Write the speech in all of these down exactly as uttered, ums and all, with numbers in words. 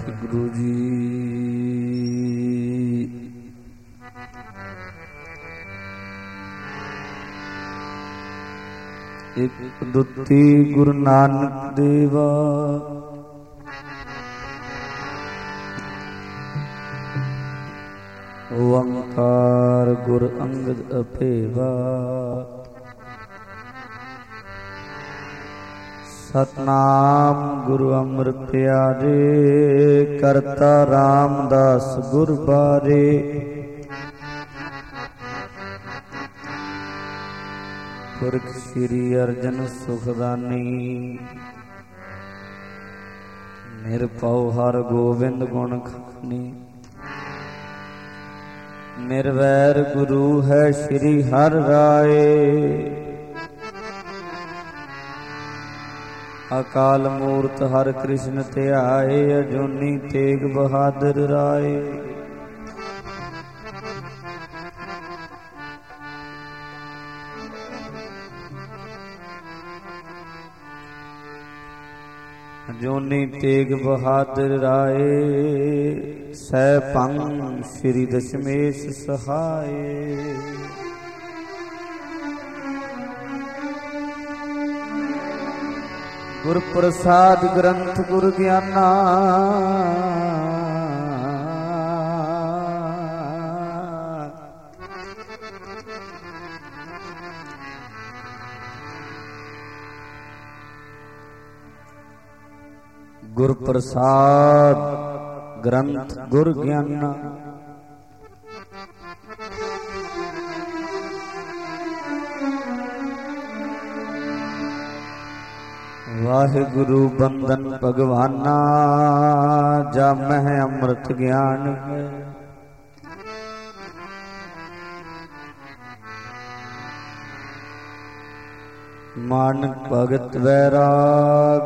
ਵਾਹਿਗੁਰੂ ਜੀ। ਇਕ ਦੁੱਤੀ ਗੁਰੂ ਨਾਨਕ ਦੇਵਾ, ਓੰਕਾਰ ਗੁਰ ਅੰਗਦ ਅਭੇਵਾ। ਸਤਨਾਮ ਗੁਰੂ ਅੰਮ੍ਰਿਤ ਪਿਆਰੇ, ਕਰਤਾ ਰਾਮਦਾਸ ਗੁਰ ਬਾਰੇ। ਪੁਰਖ ਸ੍ਰੀ ਅਰਜਨ ਸੁਖਦਾਨੀ, ਨਿਰਭਉ ਹਰਿ ਗੋਬਿੰਦ ਗੁਣ ਖਾਨੀ। ਨਿਰਵੈਰ ਗੁਰੂ ਹੈ ਸ੍ਰੀ ਹਰਿ ਰਾਏ, ਅਕਾਲ ਮੂਰਤ ਹਰਿ ਕ੍ਰਿਸ਼ਨ ਧਿਆਏ। ਅਜੂਨੀ ਤੇਗ ਬਹਾਦਰ ਰਾਏ, ਅਜੂਨੀ ਤੇਗ ਬਹਾਦਰ ਰਾਏ। ਸਹਿ ਭੰਗ ਸ੍ਰੀ ਦਸ਼ਮੇਸ਼ ਸਹਾਏ। ਗੁਰ ਪ੍ਰਸਾਦ ਗ੍ਰੰਥ ਗੁਰ ਗਿਆਨਾ, ਗੁਰ ਪ੍ਰਸਾਦ ਗ੍ਰੰਥ ਗੁਰ ਗਿਆਨਾ। ਵਾਹਿਗੁਰੂ ਬੰਦਨ ਭਗਵਾਨਾ, ਜਾਮਹਿ ਅੰਮ੍ਰਿਤ ਗਿਆਨ ਹੈ। ਮਾਨਕ ਭਗਤ ਵੈਰਾਗ,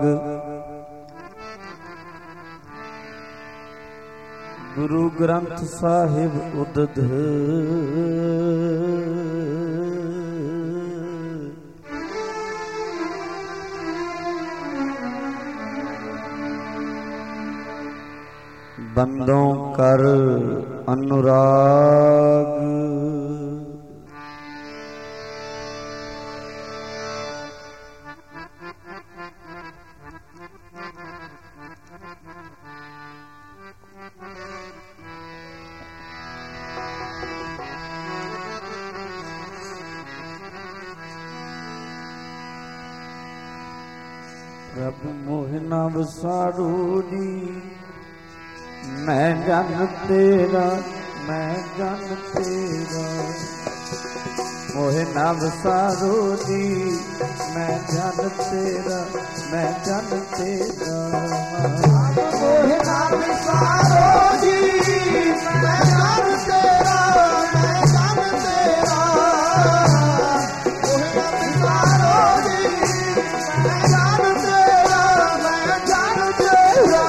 ਗੁਰੂ ਗ੍ਰੰਥ ਸਾਹਿਬ ਉਦਧ। ਬੰਦੋਂ ਕਰ ਅਨੁਰਾਗ, ਪ੍ਰਭ ਮੋਹ ਨਾ ਵਸਾਰੂ ਜੀ। ਮੈਂ ਜਨ ਤੇਰਾ, ਮੈਂ ਜਨ ਤੇਰਾ, ਮੋਹ ਨਾ ਵਸਾਰੋ ਜੀ। ਮੈਂ ਜਨ ਤੇਰਾ, ਮੈਂ ਜਨ ਤੇਰਾ, ਮੋਹ ਨਾ ਵਸਾਰੋ ਜੀ। ਮੈਂ ਜਨ ਤੇਰਾ, ਮੈਂ ਜਨ ਤੇਰਾ, ਮੋਹ ਨਾ ਵਸਾਰੋ ਜੀ। ਮੈਂ ਜਨ ਤੇਰਾ, ਮੈਂ ਜਨ ਤੇਰਾ,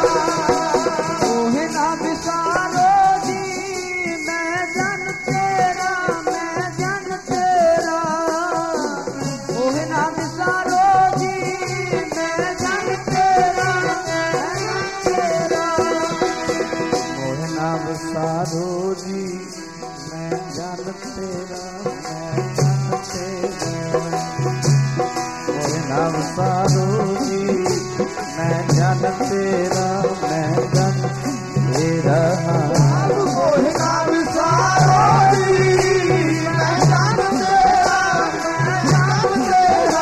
ਸਾਰੋ ਜੀ। ਮੈਂ ਜਨ ਤੇਰਾ, ਮੈਂ ਜਨ ਤੇਰਾ, ਮੋਹ ਨਾ ਵਸਾਰੋ ਜੀ। ਮੈਂ ਜਨ ਤੇਰਾ, ਮੈਂ ਜਨ ਤੇਰਾ, ਮੋਹ ਨਾ ਵਸਾਰੋ ਜੀ। ਮੈਂ ਜਨ ਤੇਰਾ, ਮੈਂ ਜਨ ਤੇਰਾ,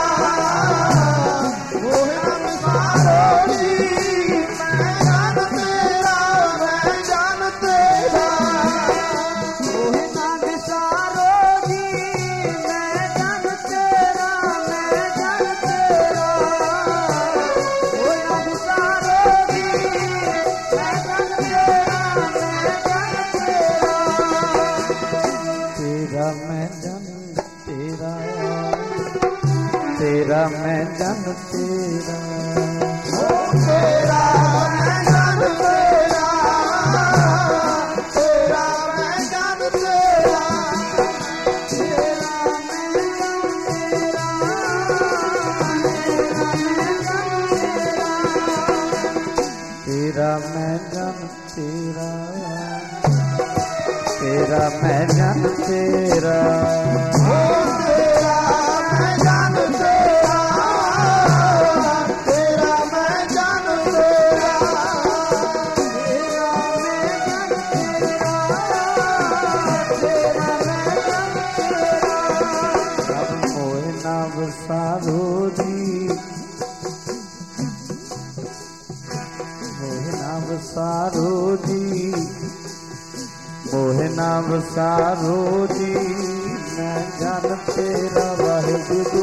ਮੋਹ ਨਾ ਵਸਾਰੋ ਜੀ। ਮੈਂ ਜਨ ਤੇਰਾ, ਮੈਂ ਜਨ ਤੇਰਾ, ਤੇਰਾ ਮੈਂ ਜਨ ਤੇਰਾ, ਤੇਰਾ ਮੈਂ ਜਨ ਤੇਰਾ, ਤੇਰਾ ਮੈਂ ਜਨ ਤੇਰਾ, ਤੇਰਾ ਮੈਂ ਜਨ ਤੇਰਾ, ਤੇਰਾ ਮੈਂ ਜਨ ਤੇਰਾ, तेरा मैं जन तेरा, तेरा मैं जन तेरा, ओ तेरा मैं जन तेरा, तेरा मैं जन तेरा, तेरा मैं जन तेरा, तेरा मैं जन तेरा। अब मोहे ना बसारो जी, मोहे ना बसारो जी, मोहे ना बसारो जी, मैं जन तेरा वाहिगुरू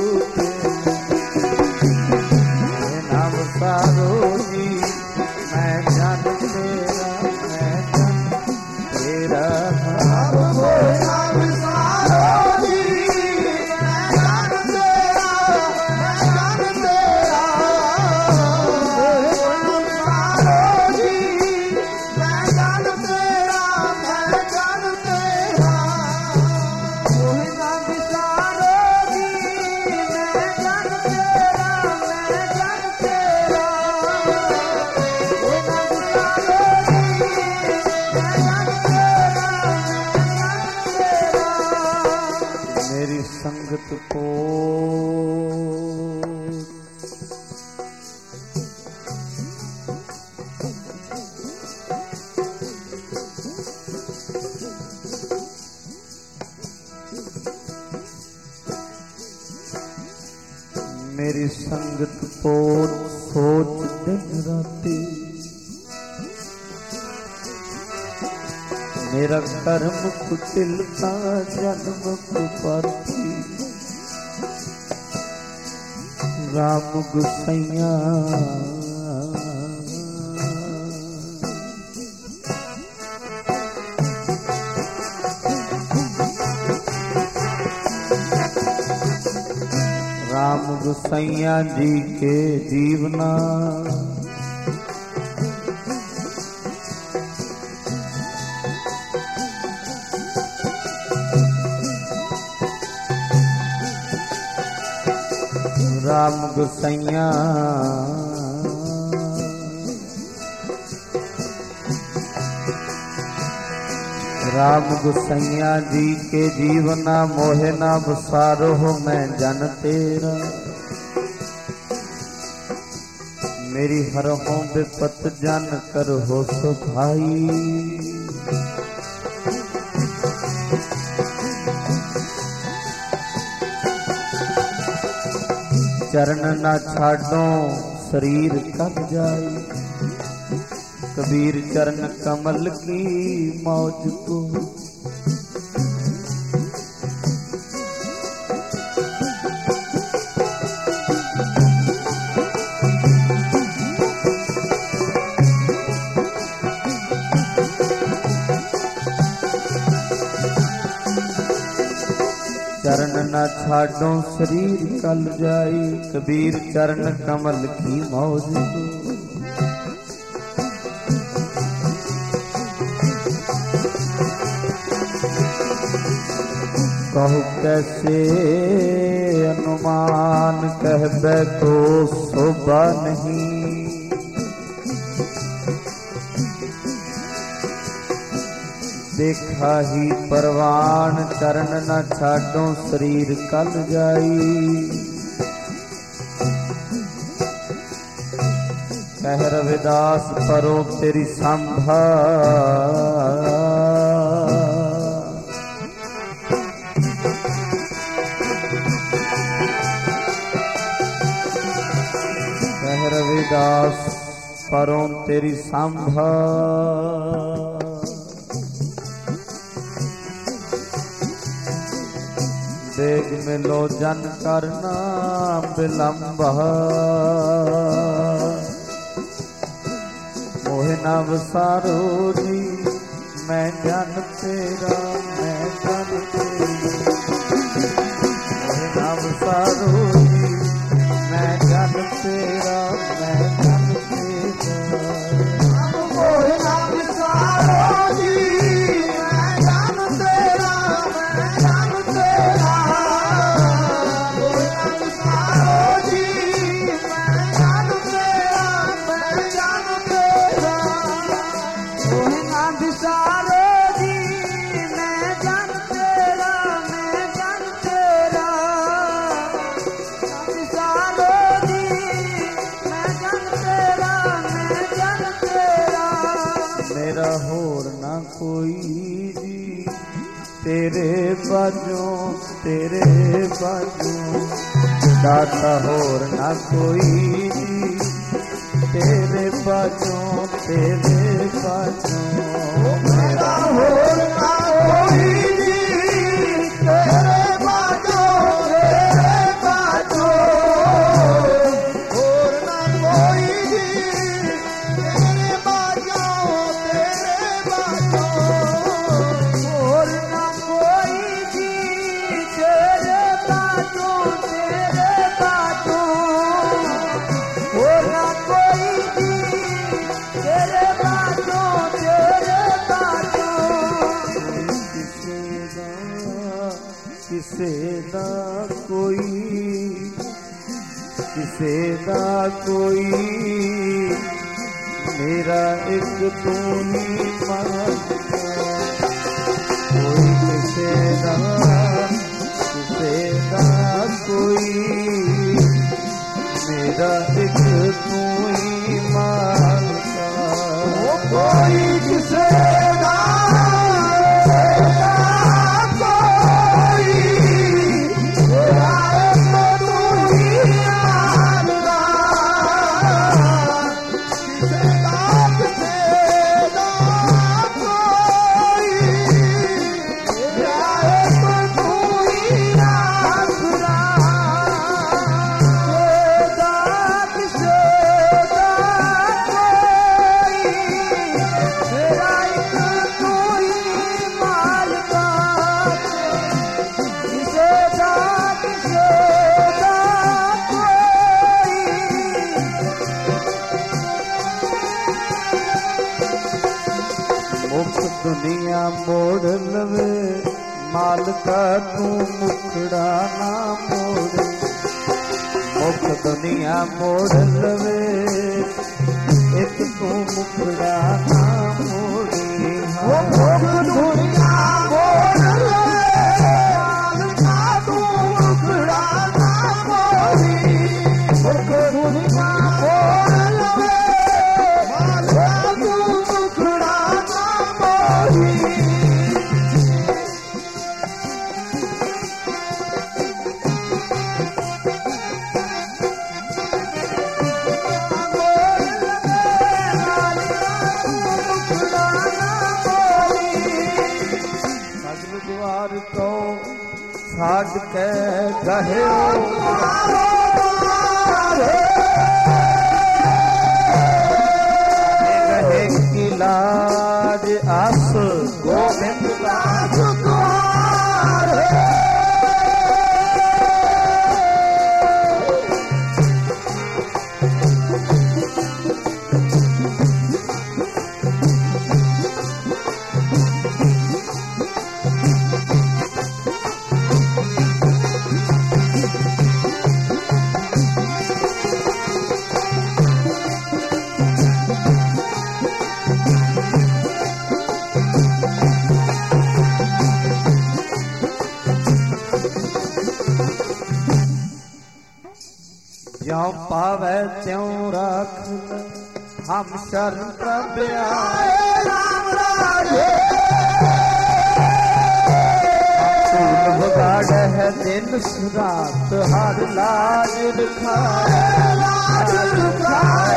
मोहे ना बसारो जी, मैं जन तेरा, मैं जन तेरा। मोहे ना बसारो जी, मैं जन तेरा, मैं जन तेरा, मोहे ना बसारो जी, मैं जन तेरा, मैं जन तेरा, मोहे ना बसारो जी, मैं जन तेरा, मैं जन तेरा, मोहे ना बसारो जी, मैं जन तेरा, मैं जन तेरा। मेरी संगत को मेरी संगत पोत सोच दिन राती, मेरा कर्म कुटिल का जन्म कुपाती, राम गुसैया राम गुसैया जी के जीवना, राम गुसैया राम गुसैया जी के जीवना, मोहे ना बसारो हो मैं जन तेरा, मेरी हर हो विपत जन कर हो सो भाई, चरण ना छाडो शरीर कब जाए, कबीर चरण कमल की मौज को, चरण न छाडो शरीर कल जाई, कबीर चरण कमल की मौज को। कहु कैसे अनुमान कहबे को शोभा नहीं, देखा ही परवान चरण न छाडो शरीर कल जाई, कह रविदास परो तेरी संभा, कह रविदास परो तेरी संभा, वेग मिलो जन करना विलंब, मोहे ना बसारो जी मैं जन तेरा, मैं जन तेरा, मोहे ना बसारो जी मैं जन तेरा, मैं जन तेरा, मोहे ना बसारो जी मैं जन तेरा, मैं जन तेरा, मोहे ना बसारो जी मैं जन तेरा, मैं जन तेरा, विसारो जी मैं जन तेरा मैं जन तेरा विसारो जी मैं जन तेरा मैं जन तेरा मेरा होर ना कोई जी तेरे बाजों तेरे बाजों दाता होर ना कोई जी तेरे बाजों तेरे बाजों मेरा होर ना कोई जी तेरे बाजों तेरे बाजों होर ना कोई जी तेरे बाजों तेरे बाजों होर ना कोई जी तेरे बाजों तेरे बाजों होर ना कोई जी तेरे बाजों तेरे बाजों किसे दा कोई किसे दा कोई मेरा एक तू ही मानता कोई किसे दा किसे दा कोई मेरा एक तू ही मानता कोई किसे दा दुनिया मोड़ लवे मालका तू मुखड़ा ना मोड़े मुख दुनिया मोड़ लवे एक तू मुखड़ा ना मोड़े मुख दुनिया मोड़ लवे मालका तू मुखड़ा ना मोड़े मुख दुनिया मोड़ लवे मालका तू मुखड़ा ना द्वार तो छाड़ के गहे गहे की लाज आस गोविंद दास ज्यों पावे त्यों राख हम शरण प्रभ आए राम राजे फूल बगाड़ है दिन रात हर लाज दिखाए लाज दिखाए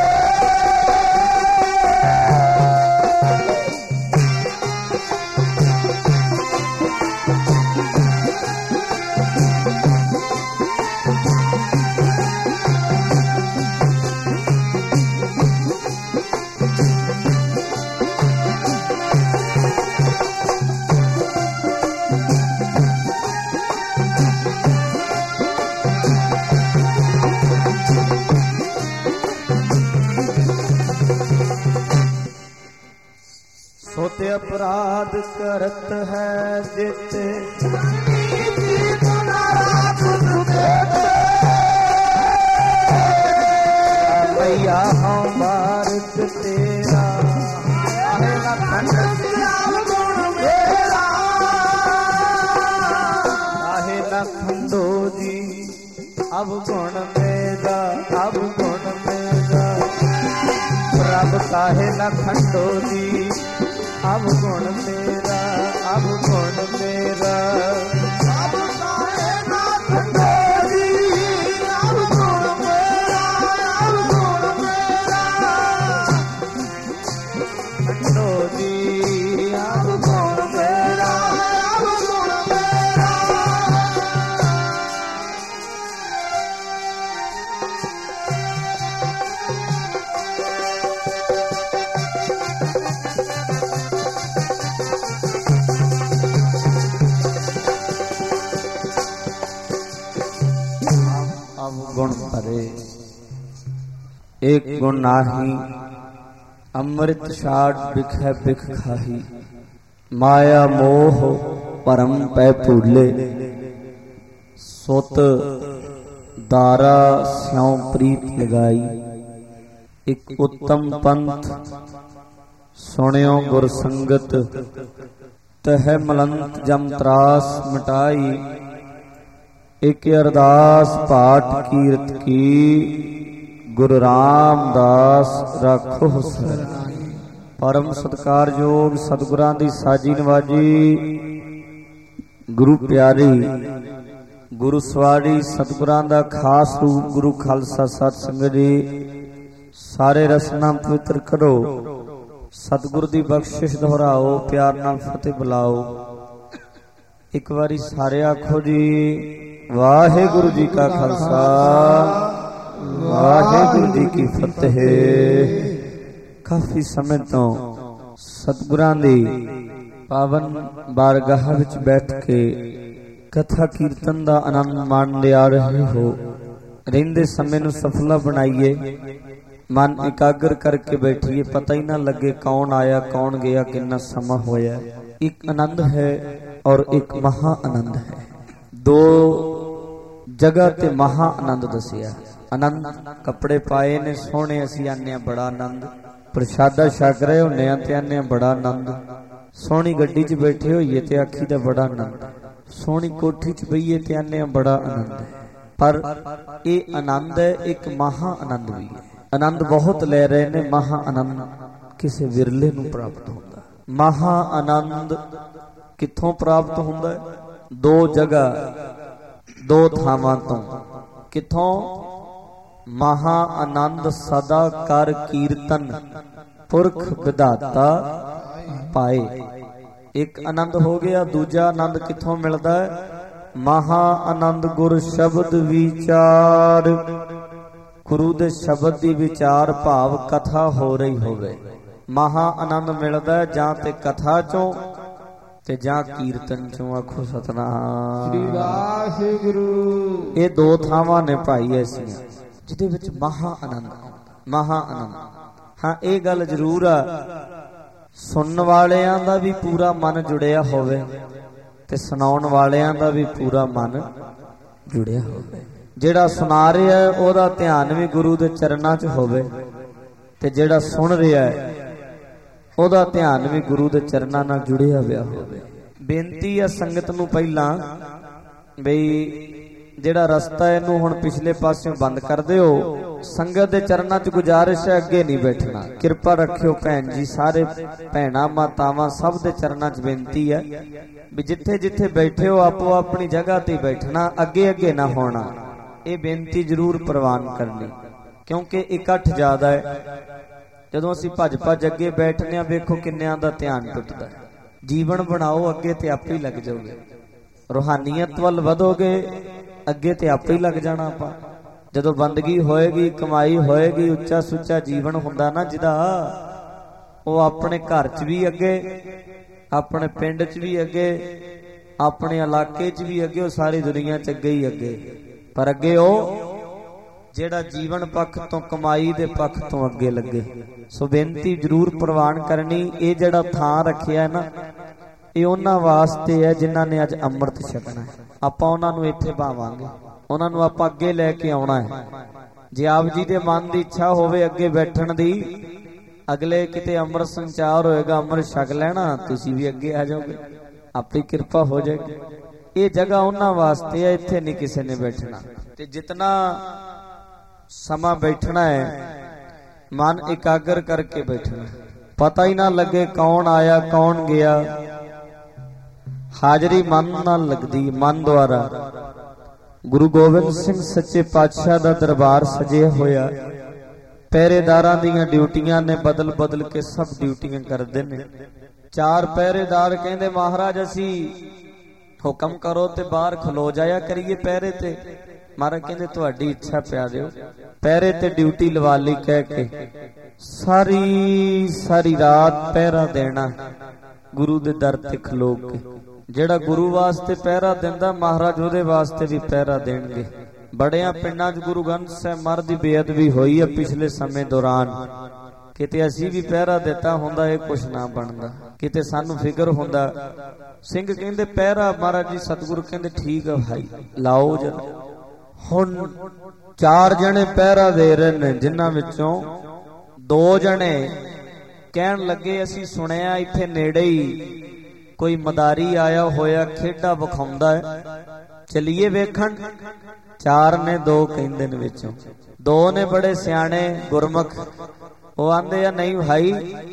सोते अपराध करत है जिते मैया हम भारत तेरा खंडो जी, अब गुण मेरा अब गुण मेरा। प्रभ काहे न खंडो जी, अब गुण मेरा अब गुण मेरा। अब काहे न खंडो जी, अब गुण मेरा अब गुण मेरा। खंडो जी अब गुण मेरा अब गुण मेरा। गुण भरे एक गुण नाही, अमृत छाड़ बिखै बिख खाही। माया मोह परम पै भूले, सुत दारा स्यों प्रीत लगाई। एक उत्तम पंथ सुनियो गुर संगत, तह मलंत जम त्रास मिटाई। एक अरदास पाठ कीरत की, गुरु रामदास राखो सरनाई। परम सत्कार योग सतगुरां दी साजी नवाजी, गुरु प्यारी गुरु सवारी सतगुरां दा खास रूप गुरु खालसा सत संगत जी। सारे रसना पवित्र करो, सतगुरु दी बख्शिश दोहराओ, प्यार नाल फतेह बुलाओ। एक बारी सारे आखो जी, वाहेगुरु जी का खालसा वाहेगुरु जी की फतेह। काफी समय तो सतगुरां दी पावन बारगाह विच बैठ के कथा कीर्तन दा आनंद माणदे आ रहे हो। रहिंदे समय नूं सफला बनाइए, मन एकाग्र करके बैठिए, पता ही ना लगे कौन आया कौन गया, कितना समा होया। एक आनंद है और एक महा आनंद है। दो जगह ते महा आनंद दसिया। आनंद कपड़े पाए ने सोहने, असीं आने बड़ा आनंद। प्रशादा छक रहे होने ते आने बड़ा आनंद। सोहनी गड्डी च बैठे होइए ते आखी दा बड़ा आनंद। सोहनी कोठी च बईए ते आने बड़ा आनंद है। पर ये आनंद है एक महा आनंद भी है। आनंद बहुत ले रहे ने, महा आनंद किसी विरले नूं प्राप्त होंदा। महा आनंद कित्थों प्राप्त होंदा है? दो जगह दो थावां तो। किथों? महा आनंद सदा कर कीर्तन पुरख विधाता पाए। एक आनंद हो गया। दूजा आनंद किथों मिलता है? महा आनंद गुर शब्द विचार। गुरु दे शब्द दी विचार भाव कथा हो रही होवे। महा आनंद मिलता है जां ते कथा चों ते जां कीर्तन चों। आखो सतनाम श्री वाहिगुरु। ये दो थावां ने भाई ऐसियां जिहदे विच महा आनंद महा आनंद। हाँ, ये गल जरूर आ, सुनन वालियां दा भी पूरा मन जुड़िया होवे ते सुनाउण वालियां दा भी पूरा मन जुड़िया होवे। जेड़ा सुना रहा है ओहदा ध्यान भी गुरु दे चरनां च होवे ते जेड़ा सुन रहा है ओहदा ध्यान भी गुरु दे चरनां नाल जुड़िया होया होवे। बेनती है संगत नूं पहिलां बई जेड़ा रस्ता है इहनूं हुण पिछले पासों बंद कर दिओ। संगत दे चरनां च गुजारिश है अगे नहीं बैठना। किरपा रखियो भैन जी, सारे भैणां मातावां सब दे चरनां च बेनती है भी जिथे जिथे बैठे हो आपो अपनी जगह ते बैठना, अगे अगे ना होना। ये बेनती जरूर प्रवान करनी क्योंकि इकट्ठ ज्यादा है। जदों असीं भज भज अगे बैठने वेखो किन्नियां दा ध्यान टुटदा। जीवन बनाओ अगे ते आपे ही लग जाओगे। रूहानीयत वल वधोगे अगे ते आपे ही लग जाना। आपां जदों बंदगी होएगी, कमाई होएगी, उच्चा सुच्चा जीवन हुंदा ना जिहदा, वो अपने घर च भी अगे, अपने पिंड च भी अगे, अपने इलाके च भी अगे, सारी दुनिया च अगे ही अगे। पर अगे ओ जेड़ा जीवन पक्ष तो कमाई दे पक्ष तो अगे लगे। सो बेनती जरूर प्रवान करनी। ये जेड़ा थां रखिया है ना, ये उन्हां वास्ते है जिन्हां ने अज अमृत छकना है। आपां उन्हां नूं इत्थे भावांगे, उन्हां नूं आपां अगे लैके आउणा है। जे आप जी दे मन दी इच्छा होवे अगे बैठण दी, अगले किते अमृत संचार होएगा, अमृत छक लेना, तुसीं भी अगे आ जाओगे, आपे कृपा हो जाएगी। ये जगह उन्हां वास्ते है, इत्थे नहीं किसी ने बैठना। ते जितना समा बैठना है मन एकाग्र करके बैठना, पता ही ना लगे कौन आया कौन गया। हाजरी मन नाल लगदी, मन द्वारा। गुरु गोबिंद सिंह सच्चे पातशाह दा दरबार सजिया होया, पहरेदारां दीयां ड्यूटियां ने बदल बदल के सब ड्यूटियां करदे ने। चार पहरेदार कहंदे महाराज असी हुक्म करो ते बाहर खलो जाया करिए पहरे ते। महाराज कहंदे तुहाडी इच्छा प्यारिओ, पहरे ते ड्यूटी लवा ली कह के सारी सारी रात पहरा देना गुरु दे दर ते खलो के। जेड़ा गुरु वास्ते पहरा दिंदा महाराज उहदे वास्ते भी पहरा देणगे। बड़ियां पिंडां च गुरु ग्रंथ साहिब महाराज दी बेअदबी होई है पिछले समय दौरान। किते असी भी पहरा दिता हुंदा ये कुछ ना बनदा, किते सानू फिकर हुंदा। सिंह कहंदे पहरा, महाराज जी सतगुरु कहंदे ठीक है भाई लाओ जरा। हुण चार जने पहरा दे रहे ने, जिन्हां विचों दो जने कहण लगे असी सुनिया इत्थे नेड़े ही कोई मदारी आया होया खेडा विखाउंदा है, चलिए वेखण। चार ने दो कहंदे ने विचों दो ने बड़े सियाणे गुरमुख, वो आंदे आ नहीं भाई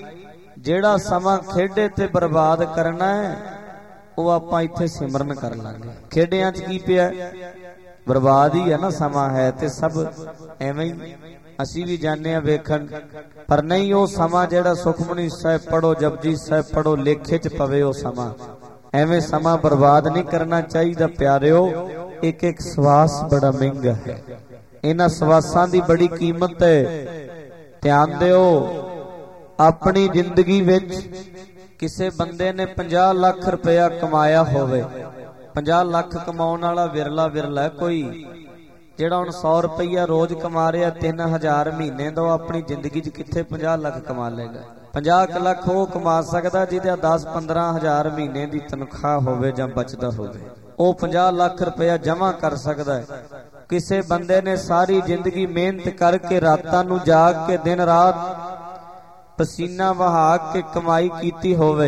जेड़ा समा खेडे ते बर्बाद करना है वो आपां इत्थे सिमरन कर लांगे। खेडियां च की पिया बर्बाद ही है ना, समा है ते सब एवें ही असी भी जाने वेखण। पर नहीं वो समा जेड़ा सुखमनी साहिब पढ़ो जपजी साहिब पढ़ो लेखे च पवे वो समा। एवें समा बर्बाद नहीं करना चाहिए प्यारिओ। एक एक सवास बड़ा महंगा है, इन्हां सवासां दी बड़ी कीमत है। ध्यान दिओ अपनी जिंदगी विच किसे बंदे ने पचास लाख रुपया कमाया होवे, पचास लाख कमाउण वाला विरला विरला है कोई। जेड़ा हुण सौ रुपया रोज कमा रहा तीन हजार महीने दो, अपनी जिंदगी च किथे पचास लाख कमा लेगा। पचास लाख वो कमा सकदा जिहदा दस पंद्रह हजार महीने की तनख्वाह होवे जां बचदा होवे, वो पचास लाख रुपया जमा कर सकदा है। किसे बंदे ने सारी जिंदगी मेहनत करके रातां नूं जाग के दिन रात पसीना बहा के कमाई कीती होवे,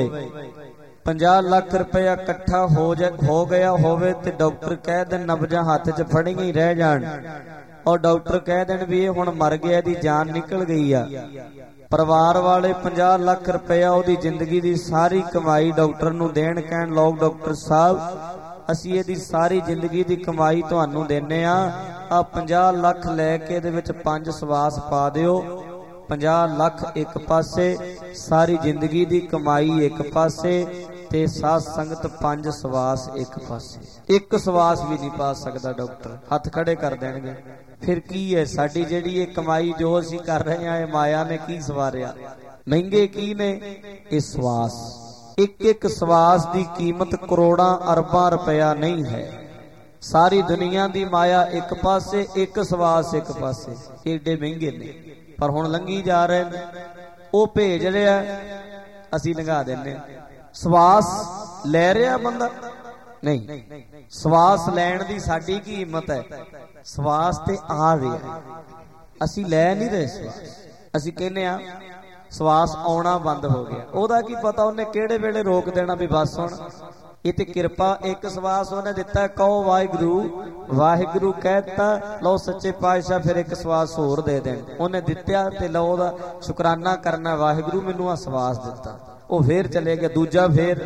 पचास लाख रुपया इकट्ठा हो जा हो गया होवे ते डॉक्टर कह देन नब्जां हाथ च फड़ियां ही रह जाण और डॉक्टर कह देन भी ये हुण मर गया, दी जान निकल गई आ। परिवार वाले पचास लाख रुपया ओदी जिंदगी दी सारी कमाई डॉक्टर नूं देण, कहण लोग डॉक्टर साहब असी इहदी सारी जिंदगी दी कमाई तुहानूं देने आ, आ पचास लाख लैके इहदे विच पंज सवास पा दिओ। पचास लाख एक पासे, सारी जिंदगी दी कमाई एक पासे ते साध संगत पंज सवास एक पासे। एक सवास भी नहीं पा सकदा डॉक्टर, हथ खड़े कर देणगे। फिर की है साडी जेड़ी ये कमाई जो असी कर रहे हैं माया ने की सवारिया, महंगे की ने ये सवास। एक एक सवास दी कीमत करोड़ां अरबां रुपया नहीं है। सारी दुनिया दी माया एक पासे, एक सवास एक पासे, एडे महंगे ने। पर हुण लंघी जा रहे हैं, वो भेज रहा असी लंघा देने। सवास ले रहा बंदा नहीं, सवास लैण दी साडी की हिम्मत है? सवास ते आ रहा, असी लै नहीं रहे सवास। असी कहने आ सवास आउणा बंद हो गया, ओदा की पता उन्हें किहड़े वेले रोक देना भी बस हुण ये ते कृपा। एक सवास उन्हें दिता, कहो वाहिगुरू वाहिगुरू कहता, लो सच्चे पातशाह फिर एक सवास होर दे देन। उन्हें दित्या ते लो ओदा शुकराना करना, वाहिगुरू मैनूं आ सवास दिता। वो फिर चले गए दूजा। फिर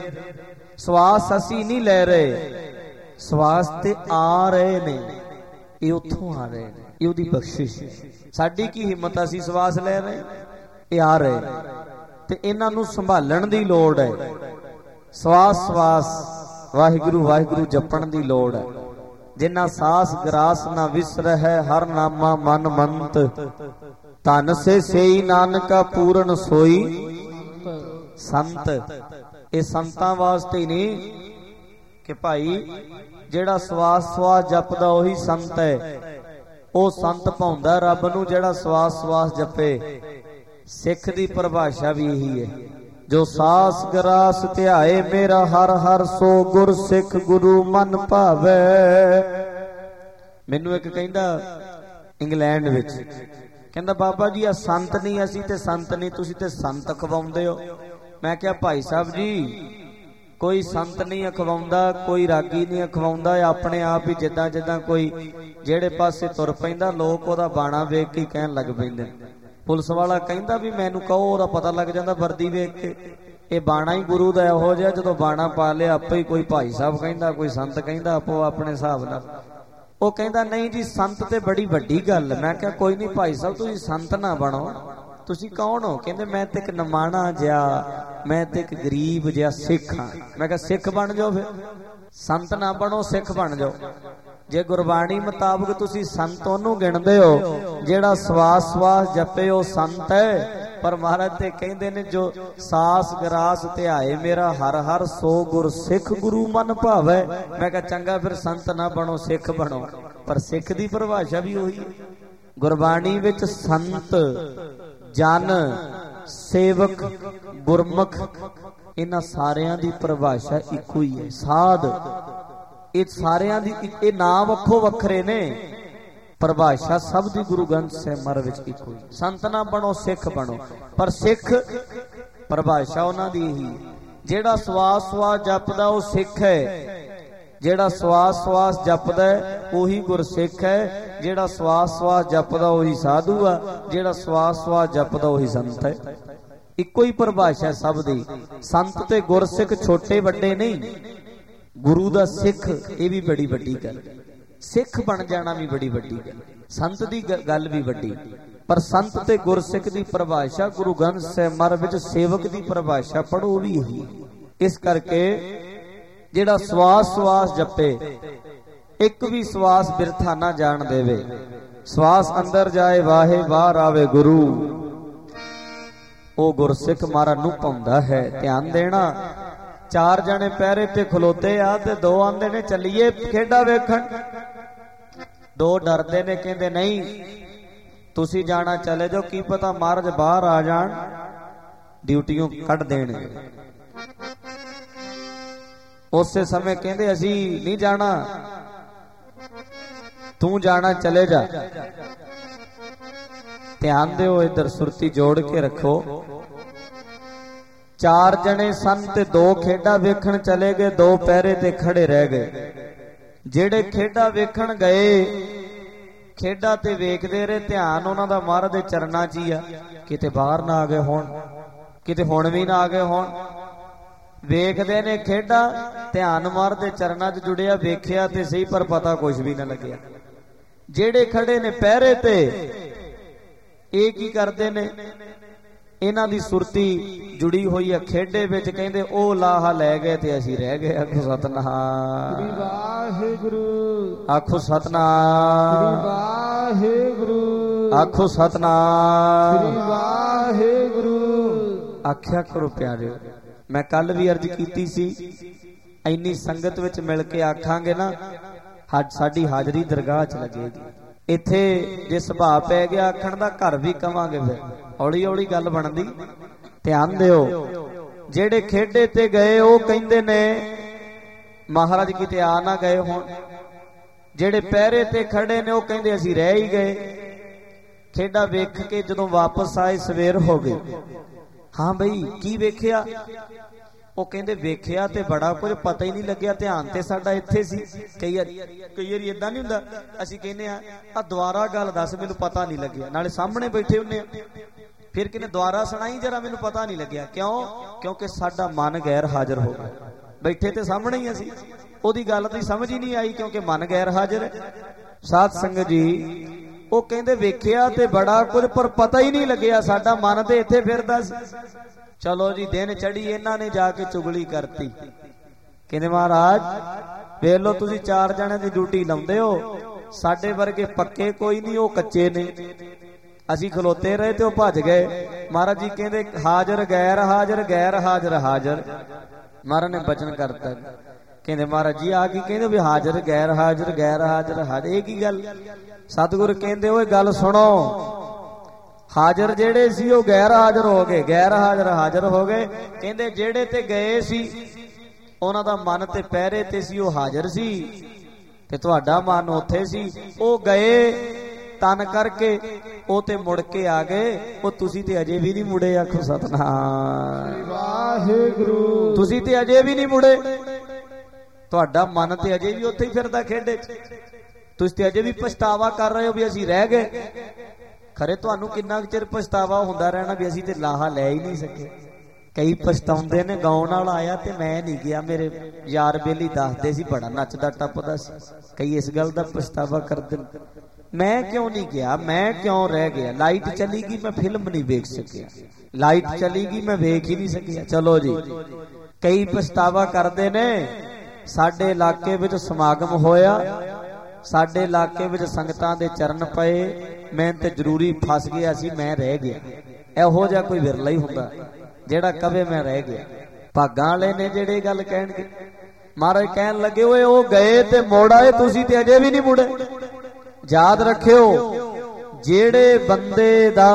सवास असी नहीं ले रहे, सवास ते आ रहे ने, ये उत्थों आ रहे ने, ये उहदी बख्शिश। साडी की हिम्मत, असी सवास ले रहे, ये आ रहे ते इन्हां नूं संभालण दी लोड़ है। सवास सवास वाहिगुरू वाहिगुरू जपण दी लोड़ है। जिन्ना सास ग्रास ना विसर है, हर नामा मन मंत, धन से सेई नानका पूरन सोई संत। ये संतां वास्ते नहीं कि भाई जेड़ा सवास सवास जपदा ओही संत है। वो संत भाउंदा रब नूं जेड़ा सवास सवास जपे। सिख दी परिभाषा भी यही है, जो सास ग्रास ध्याए मेरा हर हर सो गुर सिख गुरु मन भावे। मैनू एक कहंदा इंग्लैंड विच, कहंदा बाबा जी आ संत नहीं, असी ते संत नहीं, तुसी ते संत खवाउंदे हो। मैं क्या भाई साहब जी कोई संत नहीं अखवाउंदा, कोई रागी नहीं अखवाउंदा, अपने आप ही जिद्दां जिद्दां कोई जेड़े पासे तुर पैंदा लोग ओहदा बाणा वेख के कहण लग पैंदे। पुलिस वाला कहंदा भी मैनूं कहो, ओहदा पता लग जांदा वर्दी वेख के ये बाणा ही गुरु दा इहो जिहा, जदों बाणा पा लिया आपे ही कोई भाई साहब कहंदा, कोई संत कहंदा, आपो अपने हिसाब नाल। ਉਹ ਕਹਿੰਦਾ नहीं जी संत ते बड़ी वड्डी गल। मैं क्या कोई नहीं भाई साहब तुसीं संत ना बनो, तुसीं कौन हो? कहंदे मैं ते एक नमाणा जिहा, मैं ते एक गरीब जिहा सिख हाँ। मैं क्या सिख बन जाओ, फिर संत ना बनो सिख बन जाओ। जे गुरबाणी मुताबक तुसीं संत ओनू गिणदे हो जेड़ा सवास सवास जपे ओ संत है, पर महाराज ते कहंदे ने जो सास गरास ध्याए मेरा हर हर सो गुर सिख गुरु मन भावै। मैं कहा चंगा फिर संत ना बनो सिख बनो, पर सिख दी परिभाषा भी वही है। गुरबाणी विच संत जन सेवक गुरमुख इन्हां सारियां दी परिभाषा इक्को ही है। साध ये सारियां दी ये नाम वखो वखरे ने, परिभाषा सब दी गुरु ग्रंथ ਸਾਹਿਬ ਮਹਾਰਾਜ ਵਿੱਚ ਇੱਕੋ ਹੀ। ਸੰਤ ਨਾ ਬਣੋ ਸਿੱਖ ਬਣੋ, ਪਰ ਸਿੱਖ परिभाषा उन्हां दी ही ਜਿਹੜਾ ਸਵਾਸ ਸਵਾਸ ਜਪਦਾ ਉਹ ਸਿੱਖ ਹੈ, ਜਿਹੜਾ ਸਵਾਸ ਸਵਾਸ ਜਪਦਾ ਉਹੀ ਗੁਰਸਿੱਖ ਹੈ, ਜਿਹੜਾ ਸਵਾਸ ਸਵਾਸ ਜਪਦਾ ਉਹੀ ਸਾਧੂ ਆ, ਜਿਹੜਾ ਸਵਾਸ ਸਵਾਸ ਜਪਦਾ ਉਹੀ ਸੰਤ ਹੈ। ਇੱਕੋ ਹੀ परिभाषा सब दी। संत ते गुरसिख छोटे वड्डे नहीं, गुरु दा सिख ये भी बड़ी वड्डी गल। सिख बन जाना भी बड़ी वड्डी गल, संत दी गल भी वड्डी। पर संत ते गुरसिख दी परिभाषा गुरु ग्रंथ ਸਾਹਿਬ ਮਹਾਰਾਜ विच सेवक दी परिभाषा पढ़ो भी यही। इस करके जेड़ा सवास सवास जपे, एक भी सवास बिरथा ना जान देवे। सवास अंदर जाए वाहे बाहर आवे गुरु, ओ गुरसिख महाराज नूं पाउंदा है। ध्यान देना, चार जने पैरे ते खलोते आ ते दो आंदे ने चलिए खेडा वेखण, दो डरदे ने कहंदे नहीं तुसी जाना चले जाओ, की पता महाराज बाहर आ जान ड्यूटियों कट देण। उस समय कहंदे असी नहीं जाना, तू जाना चले जा। ध्यान दिओ, इधर सुरती जोड़ के रखो। चार जने सन ते दो खेडा वेखण चले गए, दो पैरे ते खड़े रह गए। जेड़े खेडा वेखण गए खेडा ते वेखदे रहे, ध्यान उन्हां दा महाराज दे चरनां च ही आ, किते बाहर ना आ गए होण, किते हुण भी ना आ गए होण। वेखदे ने खेडा, ध्यान महाराज दे चरनां च जुड़िया, वेखिया ते सही पर पता कुछ भी ना लग्या। जेड़े खड़े ने पैरे ते ਇਹ ਕੀ ਕਰਦੇ ਨੇ, ਇਹਨਾਂ ਦੀ ਸੁਰਤੀ ਜੁੜੀ ਹੋਈ ਹੈ ਖੇਡੇ ਵਿੱਚ। ਕਹਿੰਦੇ ਉਹ ਲਾਹਾ ਲੈ ਗਏ ਤੇ ਅਸੀਂ ਰਹਿ ਗਏ। ਆਖੋ ਸਤਨਾਮ ਵਾਹਿਗੁਰੂ, ਆਖੋ ਸਤਨਾਮ ਵਾਹਿਗੁਰੂ, ਆਖੋ ਸਤਨਾਮ ਵਾਹਿਗੁਰੂ। ਆਖਿਆ ਕਰੋ ਪਿਆਰਿਓ, ਮੈਂ ਕੱਲ ਵੀ ਅਰਜ਼ ਕੀਤੀ ਸੀ, ਇੰਨੀ ਸੰਗਤ ਵਿੱਚ ਮਿਲ ਕੇ ਆਖਾਂਗੇ ਨਾ ਸਾਡੀ ਹਾਜ਼ਰੀ ਦਰਗਾਹ 'ਚ ਲੱਗੇਗੀ। इत्थे जे सुभाव पै गया आखण दा, घर भी कवांगे, फिर हौली हौली गल बनदी। ध्यान दिओ, जेड़े खेडे ते गए ओ कहिंदे ने महाराज किते आ ना गए होण, जेड़े पैरे ते खड़े ने ओ कहिंदे असीं रह ही गए। खेडा वेख के जदों वापस आए सवेर हो गई। हाँ बई की वेखिया? ਉਹ ਕਹਿੰਦੇ ਵੇਖਿਆ ਤੇ ਬੜਾ ਕੁਝ ਪਤਾ ਹੀ ਨਹੀਂ ਲੱਗਿਆ, ਧਿਆਨ ਤੇ ਸਾਡਾ ਇੱਥੇ ਸੀ। ਕਈ ਵਾਰੀ ਕਈ ਵਾਰੀ ਇਦਾਂ ਨਹੀਂ ਹੁੰਦਾ, ਅਸੀਂ ਕਹਿੰਦੇ ਆ ਆ ਦੁਬਾਰਾ ਗੱਲ ਦੱਸ ਮੈਨੂੰ ਪਤਾ ਨਹੀਂ ਲੱਗਿਆ, ਨਾਲੇ ਸਾਹਮਣੇ ਬੈਠੇ ਹੁੰਨੇ ਆ, ਫਿਰ ਕਿਨੇ ਦੁਬਾਰਾ ਸੁਣਾਈ ਜਰਾ ਮੈਨੂੰ ਪਤਾ ਨਹੀਂ ਲੱਗਿਆ। ਕਿਉਂ? ਕਿਉਂਕਿ ਸਾਡਾ ਮਨ ਗੈਰ ਹਾਜ਼ਰ ਹੋ ਗਿਆ। ਬੈਠੇ ਤੇ ਸਾਹਮਣੇ ਹੀ ਅਸੀਂ, ਉਹਦੀ ਗੱਲ ਦੀ ਸਮਝ ਹੀ ਨਹੀਂ ਆਈ ਕਿਉਂਕਿ ਮਨ ਗੈਰ ਹਾਜ਼ਰ ਹੈ। ਸਾਧ ਸੰਗਤ ਜੀ, ਉਹ ਕਹਿੰਦੇ ਵੇਖਿਆ ਤੇ ਬੜਾ ਕੁਝ ਪਰ ਪਤਾ ਹੀ ਨਹੀਂ ਲੱਗਿਆ, ਸਾਡਾ ਮਨ ਤੇ ਇੱਥੇ ਫਿਰਦਾ ਸੀ। चलो जी दिन चढ़ी, इन्हां ने जाके चुगली करती। कहंदे महाराज वेख लो तुसीं चार जणे दी ड्यूटी लाउंदे हो, साडे वर्गे पक्के कोई नहीं, वो कच्चे ने। असीं खलोते रहे ते वो भज गए। महाराज जी कहंदे हाजर गैर हाजर, गैर हाजर हाजर। महाराज ने बचन करता। कहंदे महाराज जी आ की कहंदे भी हाजर गैर हाजर, गैर हाजर हाजर, ये की गल? सतगुरु कहंदे ओए गल सुनो, हाजर जेड़े सी वो गैर हाजर हो गए, गैर हाजर हाजर हो गए। कहंदे जेड़े ते गए सी उन्हां दा मन ते पैरे ते सी, वो हाजर सी ते तुहाडा मन उत्थे सी। वो गए तन करके वो ते मुड़ के आ गए, वो तुसी ते अजे भी नहीं मुड़े। आखो सतनाम वाहिगुरू, ਤੁਸੀਂ ਤੇ ਅਜੇ ਵੀ ਨਹੀਂ ਮੁੜੇ। ਤੁਹਾਡਾ ਮਨ ਤੇ ਅਜੇ ਵੀ ਉੱਥੇ ਹੀ ਫਿਰਦਾ ਖੇਡੇ ਚ। ਤੁਸੀਂ ਤੇ ਅਜੇ ਵੀ ਪਛਤਾਵਾ ਕਰ ਰਹੇ ਹੋ ਵੀ ਅਸੀਂ ਰਹਿ ਗਏ। ਖਰੇ ਤੁਹਾਨੂੰ ਕਿੰਨਾ ਚਿਰ ਪਛਤਾਵਾ ਹੁੰਦਾ ਰਹਿਣਾ ਵੀ ਅਸੀਂ ਤੇ ਲਾਹਾ ਲੈ ਹੀ ਨਹੀਂ ਸਕੇ। ਕਈ ਪਛਤਾਉਂਦੇ ਨੇ, ਗਾਉਣ ਵਾਲਾ ਆਇਆ ਤੇ ਮੈਂ ਨਹੀਂ ਗਿਆ, ਮੇਰੇ ਯਾਰ ਬੇਲੀ ਦੱਸਦੇ ਸੀ ਬੜਾ ਨੱਚਦਾ ਟੱਪਦਾ ਸੀ। ਕਈ ਇਸ ਗੱਲ ਦਾ ਪਛਤਾਵਾ ਕਰਦੇ ਨੇ, ਮੈਂ ਕਿਉਂ ਨਹੀਂ ਗਿਆ, ਮੈਂ ਕਿਉਂ ਰਹਿ ਗਿਆ। ਲਾਈਟ ਚਲੀ ਗਈ, ਮੈਂ ਫਿਲਮ ਨਹੀਂ ਵੇਖ ਸਕਿਆ। ਲਾਈਟ ਚਲੀ ਗਈ, ਮੈਂ ਵੇਖ ਹੀ ਨਹੀਂ ਸਕਿਆ। ਚਲੋ ਜੀ, ਕਈ ਪਛਤਾਵਾ ਕਰਦੇ ਨੇ। ਸਾਡੇ ਇਲਾਕੇ ਵਿੱਚ ਸਮਾਗਮ ਹੋਇਆ, ਸਾਡੇ ਇਲਾਕੇ ਵਿੱਚ ਸੰਗਤਾਂ ਦੇ ਚਰਨ ਪਏ, ਮੈਂ ਤੇ ਜ਼ਰੂਰੀ ਫਸ ਗਿਆ ਸੀ, ਮੈਂ ਰਹਿ ਗਿਆ। ਇਹੋ ਜਿਹਾ ਕੋਈ ਵਿਰਲਾ ਹੀ ਹੁੰਦਾ ਜਿਹੜਾ ਕਵੇ ਮੈਂ ਰਹਿ ਗਿਆ। ਭਾਗਾਂ ਵਾਲੇ ਨੇ ਜਿਹੜੇ ਗੱਲ ਕਹਿਣਗੇ। ਮਹਾਰਾਜ ਕਹਿਣ ਲੱਗੇ ਓਏ ਉਹ ਗਏ ਤੇ ਮੁੜ ਆਏ, ਤੁਸੀਂ ਤੇ ਅਜੇ ਵੀ ਨਹੀਂ ਮੁੜੇ। ਯਾਦ ਰੱਖਿਓ, ਜਿਹੜੇ ਬੰਦੇ ਦਾ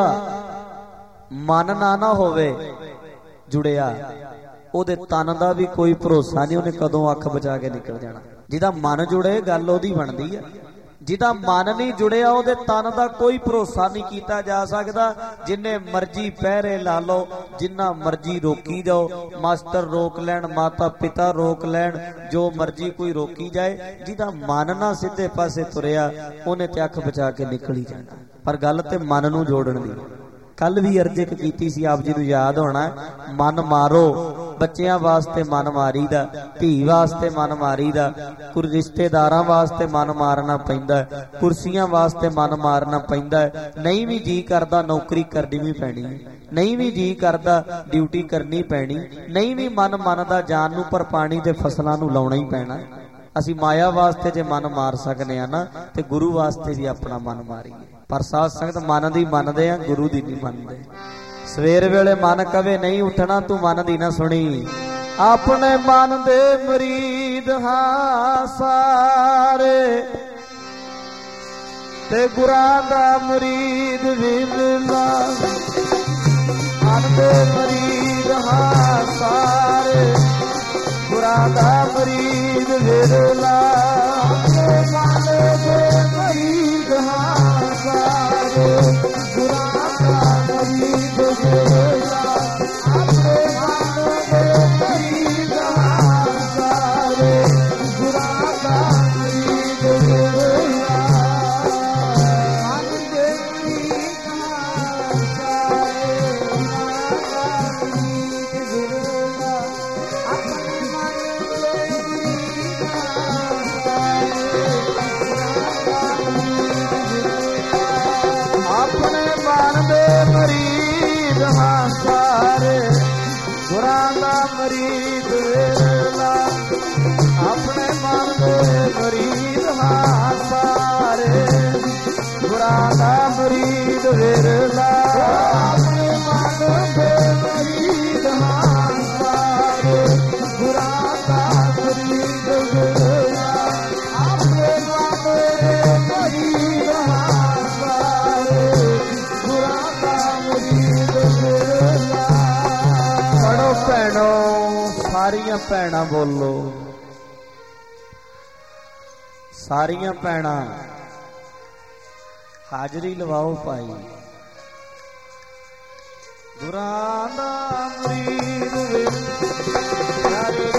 ਮਨ ਨਾ ਨਾ ਹੋਵੇ ਜੁੜਿਆ, ਉਹਦੇ ਤਨ ਦਾ ਵੀ ਕੋਈ ਭਰੋਸਾ ਨਹੀਂ, ਉਹਨੇ ਕਦੋਂ ਅੱਖ ਬਚਾ ਕੇ ਨਿਕਲ ਜਾਣਾ। ਜਿਹਦਾ ਮਨ ਜੁੜੇ ਗੱਲ ਉਹਦੀ ਬਣਦੀ ਆ, ਜਿਹਦਾ ਮਨ ਨਹੀਂ ਜੁੜਿਆ ਉਹਦੇ ਤਨ ਦਾ ਕੋਈ ਭਰੋਸਾ ਨਹੀਂ ਕੀਤਾ ਜਾ ਸਕਦਾ। ਜਿੰਨੇ ਮਰਜੀ ਪਹਿਰੇ ਲਾ ਲਓ, ਜਿੰਨਾ ਮਰਜੀ ਰੋਕੀ ਜਾਓ, ਮਾਸਟਰ ਰੋਕ ਲੈਣ, ਮਾਤਾ ਪਿਤਾ ਰੋਕ ਲੈਣ, ਜੋ ਮਰਜੀ ਕੋਈ ਰੋਕੀ ਜਾਏ, ਜਿਹਦਾ ਮਨ ਨਾ ਸਿੱਧੇ ਪਾਸੇ ਤੁਰਿਆ ਉਹਨੇ ਤੇ ਅੱਖ ਬਚਾ ਕੇ ਨਿਕਲ ਹੀ ਜਾਣਾ। ਪਰ ਗੱਲ ਤੇ ਮਨ ਨੂੰ ਜੋੜਨ ਦੀ। ਕੱਲ ਵੀ ਅਰਜ਼ਿਕ ਕੀਤੀ ਸੀ, ਆਪ ਜੀ ਨੂੰ ਯਾਦ ਹੋਣਾ, ਮਨ ਮਾਰੋ। ਬੱਚਿਆਂ ਵਾਸਤੇ ਮਨ ਮਾਰੀਦਾ, ਧੀ ਵਾਸਤੇ ਮਨ ਮਾਰੀਦਾ, ਕੁਝ ਰਿਸ਼ਤੇਦਾਰਾਂ ਵਾਸਤੇ ਮਨ ਮਾਰਨਾ ਪੈਂਦਾ, ਕੁਰਸੀਆਂ ਵਾਸਤੇ ਮਨ ਮਾਰਨਾ ਪੈਂਦਾ। ਨਹੀਂ ਵੀ ਜੀ ਕਰਦਾ ਨੌਕਰੀ ਕਰਨੀ ਵੀ ਪੈਣੀ, ਨਹੀਂ ਵੀ ਜੀ ਕਰਦਾ ਡਿਊਟੀ ਕਰਨੀ ਪੈਣੀ, ਨਹੀਂ ਵੀ ਮਨ ਮੰਨਦਾ ਜਾਨ ਨੂੰ, ਪਰ ਪਾਣੀ ਤੇ ਫਸਲਾਂ ਨੂੰ ਲਾਉਣਾ ਹੀ ਪੈਣਾ। ਅਸੀਂ ਮਾਇਆ ਵਾਸਤੇ ਜੇ ਮਨ ਮਾਰ ਸਕਦੇ ਆ ਨਾ, ਤੇ ਗੁਰੂ ਵਾਸਤੇ ਵੀ ਆਪਣਾ ਮਨ ਮਾਰੀਏ। ਪਰ ਸਾਧ ਸੰਗਤ ਮਨ ਦੀ ਮੰਨਦੇ ਆ, ਗੁਰੂ ਦੀ ਨਹੀਂ ਮੰਨਦੇ। ਸਵੇਰ ਵੇਲੇ ਮਨ ਕਵੇ ਨਹੀਂ ਉੱਠਣਾ, ਤੂੰ ਮਨ ਦੀ ਨਾ ਸੁਣੀ। ਆਪਣੇ ਮਨ ਦੇ ਮਰੀਦ ਹਾਂ ਸਾਰੇ, ਤੇ ਗੁਰਾਂ ਦਾ ਮਰੀਦ ਵੀ ਮਿਲਾ। ਮਨ ਦੇ ਮਰੀਦ ਹਾਂ ਸਾਰੇ, ਗੁਰਾਂ ਦਾ ਮਰੀਦ ਵਿਰਲਾ। ਮਨ ਦੇ ਮਰੀਦ ਹਾਂ ਸਾਰੇ, ਗੁਰਾਂ ਦਾ ਮਰੀਦ ਵਿਰਲਾ। ਆਪਣੇ ਮਨ ਦੇ ਮਰੀਦ ਹਾਂ ਸਾਰੇ, ਗੁਰਾਂ ਦਾ ਮਰੀਦ ਵਿਰਲਾ। ਮਨ ਦੇ ਮਰੀਦ ਹਾਂ ਸਾਰੇ, ਗੁਰਾਂ ਦਾ ਮਰੀਦ ਵਿਰਲਾ। ਆਪਣੇ ਮਨ ਦੇ ਮਰੀਦ ਹਾਂ ਸਾਰੇ, ਗੁਰਾਂ ਦਾ ਮਰੀਦ ਵਿਰਲਾ। ਆਪਣੇ ਮਨ ਦੇ ਮਰੀਦ ਹਾਂ ਸਾਰੇ, ਗੁਰਾਂ ਦਾ ਮਰੀਦ ਵਿਰਲਾ। ਆਪਣੇ ਮਨ ਦੇ ਮਰੀਦ ਹਾਂ ਸਾਰੇ, ਗੁਰਾਂ ਦਾ ਮਰੀਦ ਵਿਰਲਾ। ਆਪਣੇ ਮਨ ਦੇ ਮਰੀਦ ਹਾਂ ਸਾਰੇ, ਗੁਰਾਂ ਦਾ ਮਰੀਦ ਵਿਰਲਾ। ਪੜੋ ਭੈਣੋ, ਸਾਰੀਆਂ ਭੈਣਾਂ ਬੋਲੋ, ਸਾਰੀਆਂ ਭੈਣਾਂ ਹਾਜ਼ਰੀ ਲਵਾਓ ਭਾਈ। ਗੁਰਾਂ ਦਾ ਮਰੀਦ ਵਿਰਲਾ,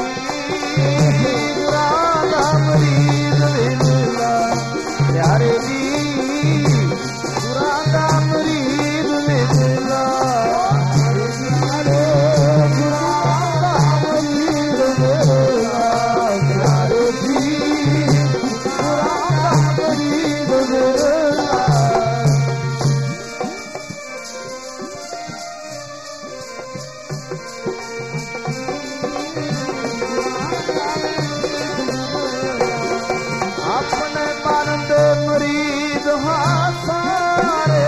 ਗੁਰਾਂ ਦਾ ਮਰੀਦ ਵਿਰਲਾ। ਪਿਆਰੇ ਜੀ ਗੁਰਾਂ ਦਾ ਮਰੀਦ ਵਿਰਲਾ। ਆਪਣੇ ਮਨ ਦੇ ਮਰੀਦ ਹਾਂ ਸਾਰੇ,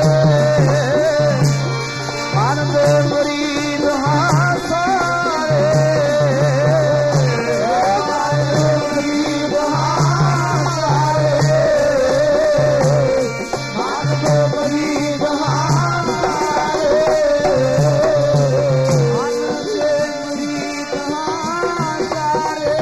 ਮਨ ਦੇ ਮਰੀਦ ਹਾਂ ਸਾਰੇ, ਮਰੀਦ ਹਾਂ ਸਾਰੇ, ਮਨ ਦੇ ਮਰੀਦ ਹਾਂ ਸਾਰੇ, ਮਨ ਦੇ ਮਰੀਦ ਹਾਂ ਸਾਰੇ,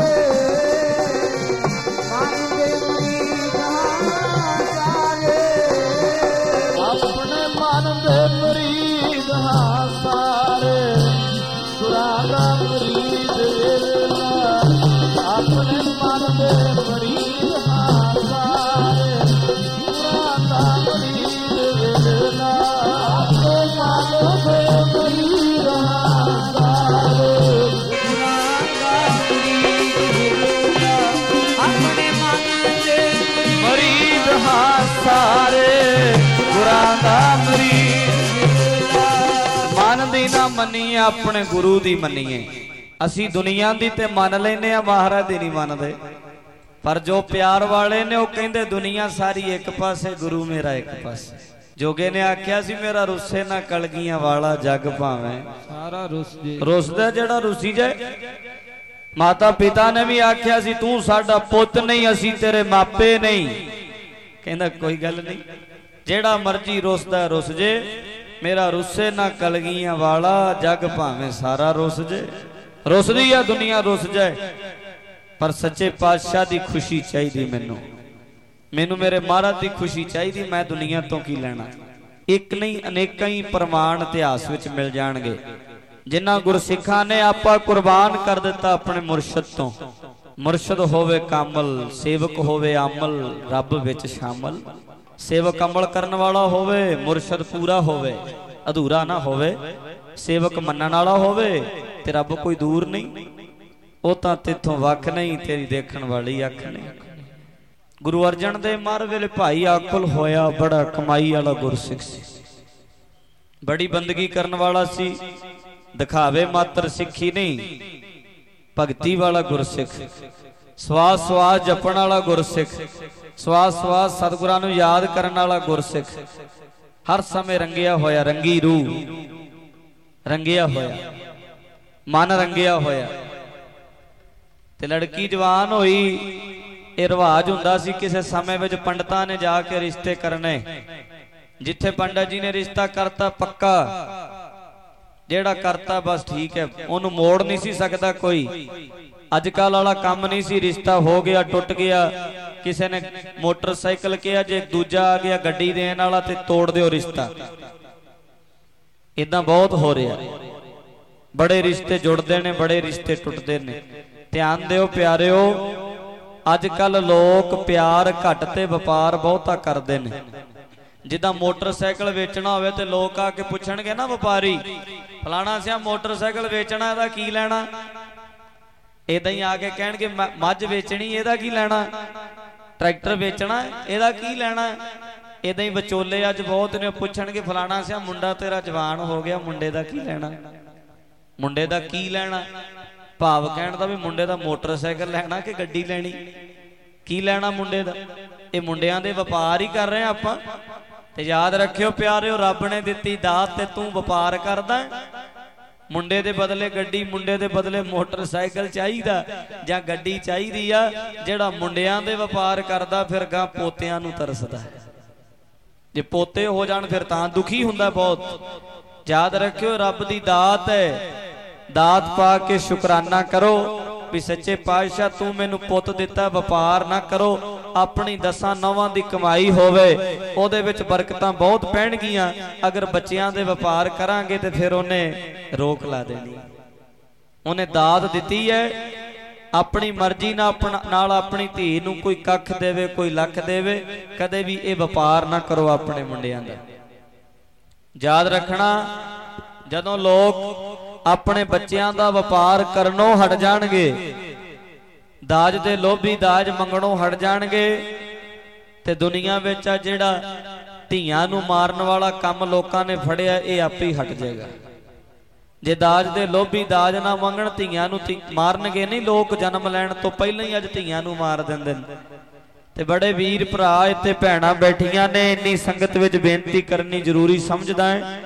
ਮਨ ਦੇ ਮਰੀਦ ਹਾਂ ਸਾਰੇ। ਆਪਣੇ ਮਨ ਦੇ ਮਰੀਦ ਹਾਂ ਸਾਰੇ, ਗੁਰਾਂ ਦਾ ਮਰੀਦ ਮੰਨੀਏ अपने गुरु दी मन्नीए। असी दुनिया दी ते मन लेने आ, महाराज दी नहीं मनदे। पर जो प्यार वाले ने वो कहंदे दुनिया सारी एक पासे, गुरु मेरा एक पासे। जोगे ने आख्या सी मेरा रुस्से ना कलगियां वाला जग भावें सारा रुस जे। रुसदा जेड़ा रुसी जाए। माता पिता ने भी आख्या सी तू साडा पुत नहीं, असी तेरे मापे नहीं। कहंदा कोई गल नहीं, जेड़ा मर्जी रुसदा रुस जे, मेरा रुस्से ना कलगियां वाला जग भावें सारा रुस जे। रुसदी आ दुनिया रुस जाए, पर सच्चे पातशाह दी खुशी चाहिदी। मैनू मैनू मेरे महाराज दी खुशी चाहिदी। मैं दुनिया तो की लेना। एक नहीं अनेकां ही प्रमाण इतिहास विच मिल जाणगे जिन्हां गुरसिखां ने आपा कुर्बान कर दिता अपने मुरशद तो। मुरशद होवे कामल, सेवक होवे अमल, रब विच शामल। सेवक अमल करन वाला होवे, मुरशद पूरा होवे, अधूरा ना होवे। सेवक मनण वाला होवे ते रब कोई दूर नहीं, ओ तां तिथों वख नहीं, तेरी देखण वाली अख नहीं। गुरु अर्जन देव महाराज वेले भाई आकुल होया, बड़ा कमाई वाला गुरसिख सी, बड़ी बंदगी करन वाला सी। दिखावे मात्र सिक्खी नहीं, भगती वाला गुरसिख, सवास सवास जपण वाला गुरसिख, सवास सवास सतगुरां नूं याद करन वाला गुरसिख। हर समय रंगिया होया, रंगी रूह रंगिया होया, मन रंगिया होया। ते लड़की जवान होई, ये रिवाज हुंदा सी किसे समय विच पंडितां ने जाके रिश्ते करने। जिथे पंडित जी ने रिश्ता करता पक्का, जेड़ा करता बस ठीक है, उन्होंने मोड़ नहीं सी सकता कोई। अजकल वाला काम नहीं सी, रिश्ता हो गया टुट गया, किसी ने मोटरसाइकिल किया, जे दूजा आ गया गड्डी देण वाला ते तोड़ दिओ रिश्ता। इदां बहुत हो रहा, बड़े रिश्ते जुड़ते ने, बड़े रिश्ते टुटते ने। ध्यान दिओ प्यारिओ, अजकल लोग प्यार घट ते व्यापार बहुता करते हैं। जिदा मोटरसाइकिल वेचना होवे ते लोग आके पुछणगे ना व्यापारी, फलाना सिया मोटरसाइकिल वेचना, इहदा की लेना? इदां ही आके कहणगे मੱਝ वेचनी, इहदा की लेना? ट्रैक्टर वेचना, इहदा की लेना? इदां ही विचोले अज बहुत ने, पुछणगे फलाना सिया मुंडा तेरा जवान हो गया, मुंडे दा की लेना? मुंडे दा की लेना? भाव कहण दा भी मुंडे दा मोटरसाइकिल लेना कि गड्डी लेनी? की लेना मुंडे दा? ये मुंडियां दे व्यापार ही कर रहे हैं आपां। ते याद रखियो प्यारिओ, रब ने दित्ती दात ते तू व्यापार करदा। मुंडे दे बदले गड्डी, मुंडे दे बदले मोटरसाइकिल चाहिदा जां गड्डी चाहिदी आ। जेड़ा मुंडियां दे व्यापार करदा फिर गां पोतियां नूं तरसदा। जे पोते हो जाण फिर तां दुखी हुंदा बहुत। याद रखियो रब दी दात है, दात पा के शुकराना करो भी सच्चे पातशाह तू मैनू पुत दिता, व्यापार ना करो। अपनी दसां नौवां दी कमाई होवे, ओदे विच बरकतां बहुत पैणगियां। अगर बच्चियां दे व्यापार करांगे ते फिर उन्हें रोक ला देनी। उन्हें दात दिती है, अपनी मर्जी नाल अपनी धी नूं कोई कख देवे, कोई लख देवे, कदे भी ये व्यापार ना करो अपने मुंडियां दा। याद रखना, जदों लोग अपने बच्चियां दा व्यापार करनों हट जाणगे, दाज दे लोभी दाज मंगणों हट जाणगे, ते दुनिया विच आ जिहड़ा धीआं नूं मारन वाला काम लोकां ने फड़िया, ये आपे ही हट जाएगा। जे दाज दे लोभी दाज ना मंगण, धीआं नूं मारनगे नहीं लोग। जन्म लैण तो पहलां ही अज धीआं नूं मार दिंदे ने। ते बड़े वीर भरा इत्थे भैणां बैठियां ने, इन्नी संगत विच बेनती करनी जरूरी समझदा है।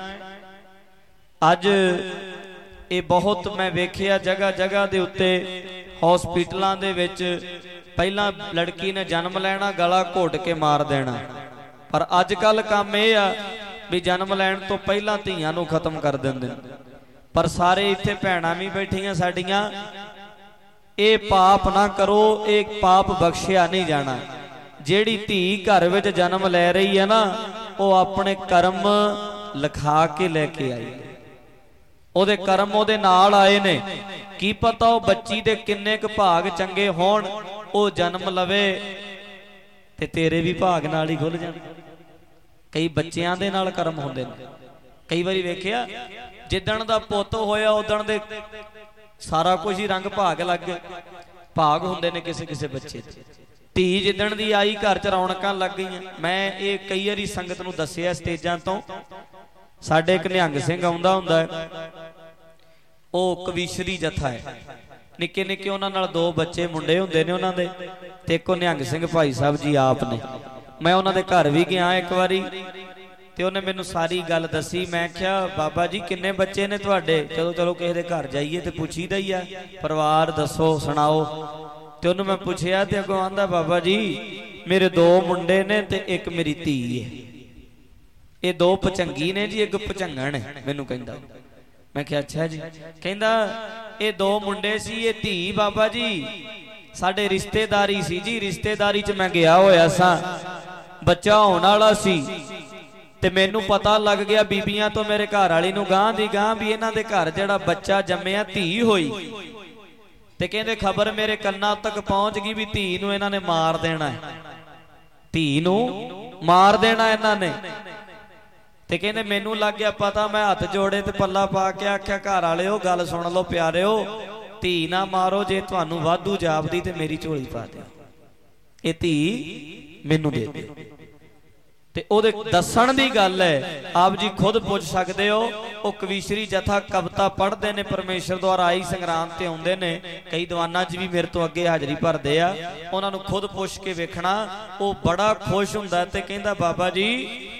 अज ये बहुत मैं वेखिया जगह जगह दे उत्ते हॉस्पिटलों दे विच पहला लड़की ने जन्म लेना, गला घोट के मार देना। पर अजकल काम यह आ भी जन्म लैण तो पहला धीआं नूं खत्म कर दिंदे। पर सारे इत्थे भैणां भी बैठियां साडियां, ये पाप ना करो, एक पाप बख्शिया नहीं जाना। जेड़ी धी घर विच जन्म लै रही है ना, वो अपने कर्म लिखा के लैके आई, ओदे कर्म ओदे नाल आए ने। की पता वो बच्ची दे किन्ने क भाग चंगे होण, वो जन्म लवे ते तेरे भी भाग नाल ही खुल जाण। कई बच्चियां दे नाल कर्म हुंदे ने। कई बारी वेखिया जिदण दा पुੱਤ होया उदण दे सारा कुछ ही रंग भाग लग गए। भाग हुंदे ने किसे किसे बच्चे ते। धी जिदण दी आई घर च रौनकां लग गईयां। मैं ये कई बारी संगत नूं दस्सिया स्टेजां तो। साडे एक निहंग सिंह आउंदा हुंदा है, ਉਹ ਕਵੀਸ਼ਰੀ ਜਥਾ ਹੈ। ਨਿੱਕੇ ਨਿੱਕੇ ਉਹਨਾਂ ਨਾਲ ਦੋ ਬੱਚੇ ਮੁੰਡੇ ਹੁੰਦੇ ਨੇ ਉਹਨਾਂ ਦੇ, ਤੇ ਇੱਕ ਨਿਹੰਗ ਸਿੰਘ ਭਾਈ ਸਾਹਿਬ ਜੀ ਆਪ ਨੇ। ਮੈਂ ਉਹਨਾਂ ਦੇ ਘਰ ਵੀ ਗਿਆ ਇੱਕ ਵਾਰੀ, ਤੇ ਉਹਨੇ ਮੈਨੂੰ ਸਾਰੀ ਗੱਲ ਦੱਸੀ। ਮੈਂ ਕਿਹਾ ਬਾਬਾ ਜੀ ਕਿੰਨੇ ਬੱਚੇ ਨੇ ਤੁਹਾਡੇ? ਚਲੋ ਚਲੋ ਕਿਸੇ ਦੇ ਘਰ ਜਾਈਏ ਤੇ ਪੁੱਛੀਦਾ ਹੀ ਆ, ਪਰਿਵਾਰ ਦੱਸੋ ਸੁਣਾਓ। ਤੇ ਉਹਨੂੰ ਮੈਂ ਪੁੱਛਿਆ ਤੇ ਅੱਗੋਂ ਆਂਦਾ ਬਾਬਾ ਜੀ ਮੇਰੇ ਦੋ ਮੁੰਡੇ ਨੇ ਤੇ ਇੱਕ ਮੇਰੀ ਧੀ ਹੈ। ਇਹ ਦੋ ਪਚੰਗੀ ਨੇ ਜੀ, ਇੱਕ ਪਚੰਗਣ ਹੈ ਮੈਨੂੰ ਕਹਿੰਦਾ। ਮੈਂ ਕਿਹਾ ਅੱਛਾ ਜੀ। ਕਹਿੰਦਾ ਇਹ ਦੋ ਮੁੰਡੇ ਸੀ, ਇਹ ਧੀ ਬਾਬਾ ਜੀ ਸਾਡੇ ਰਿਸ਼ਤੇਦਾਰੀ ਸੀ ਜੀ, ਰਿਸ਼ਤੇਦਾਰੀ ਚ ਮੈਂ ਗਿਆ ਹੋਇਆ ਸਾਂ, ਬੱਚਾ ਹੋਣ ਵਾਲਾ ਸੀ ਤੇ ਮੈਨੂੰ ਪਤਾ ਲੱਗ ਗਿਆ ਬੀਬੀਆਂ ਤੋਂ ਮੇਰੇ ਘਰ ਵਾਲੀ ਨੂੰ ਗਾਂ ਦੀ ਗਾਂ ਵੀ ਇਹਨਾਂ ਦੇ ਘਰ ਜਿਹੜਾ ਬੱਚਾ ਜੰਮਿਆ ਧੀ ਹੋਈ। ਤੇ ਕਹਿੰਦੇ ਖਬਰ ਮੇਰੇ ਕੰਨਾਂ ਤੱਕ ਪਹੁੰਚ ਗਈ ਵੀ ਧੀ ਨੂੰ ਇਹਨਾਂ ਨੇ ਮਾਰ ਦੇਣਾ ਹੈ, ਧੀ ਨੂੰ ਮਾਰ ਦੇਣਾ ਇਹਨਾਂ ਨੇ। ਤੇ ਕਹਿੰਦੇ ਮੈਨੂੰ ਲੱਗ ਗਿਆ ਪਤਾ, ਮੈਂ ਹੱਥ ਜੋੜੇ ਤੇ ਪੱਲਾ ਪਾ ਕੇ ਆਖਿਆ ਘਰ ਵਾਲਿਓ ਗੱਲ ਸੁਣ ਲਓ ਪਿਆਰਿਓ, ਧੀ ਨਾ ਮਾਰੋ, ਜੇ ਤੁਹਾਨੂੰ ਵਾਧੂ ਜਾਪਦੀ ਤੇ ਮੇਰੀ ਝੋਲੀ ਪਾ ਦਿਓ, ਇਹ ਧੀ ਮੈਨੂੰ ਦੇ ਦਿਓ। ਤੇ ਉਹਦੇ ਦੱਸਣ ਦੀ ਗੱਲ ਹੈ, ਆਪ ਜੀ ਖੁਦ ਪੁੱਛ ਸਕਦੇ ਹੋ। ਉਹ ਕਵੀਸ਼ਰੀ ਜਥਾ ਕਵਿਤਾ ਪੜ੍ਹਦੇ ਨੇ, ਪਰਮੇਸ਼ਰ ਦੁਆਰਾ ਆਈ ਸੰਗਰਾਮ ਤੇ ਆਉਂਦੇ ਨੇ, ਕਈ ਦੀਵਾਨਾਂ 'ਚ ਵੀ ਮੇਰੇ ਤੋਂ ਅੱਗੇ ਹਾਜ਼ਰੀ ਭਰਦੇ ਆ। ਉਹਨਾਂ ਨੂੰ ਖੁਦ ਪੁੱਛ ਕੇ ਵੇਖਣਾ, ਉਹ ਬੜਾ ਖੁਸ਼ ਹੁੰਦਾ ਤੇ ਕਹਿੰਦਾ ਬਾਬਾ ਜੀ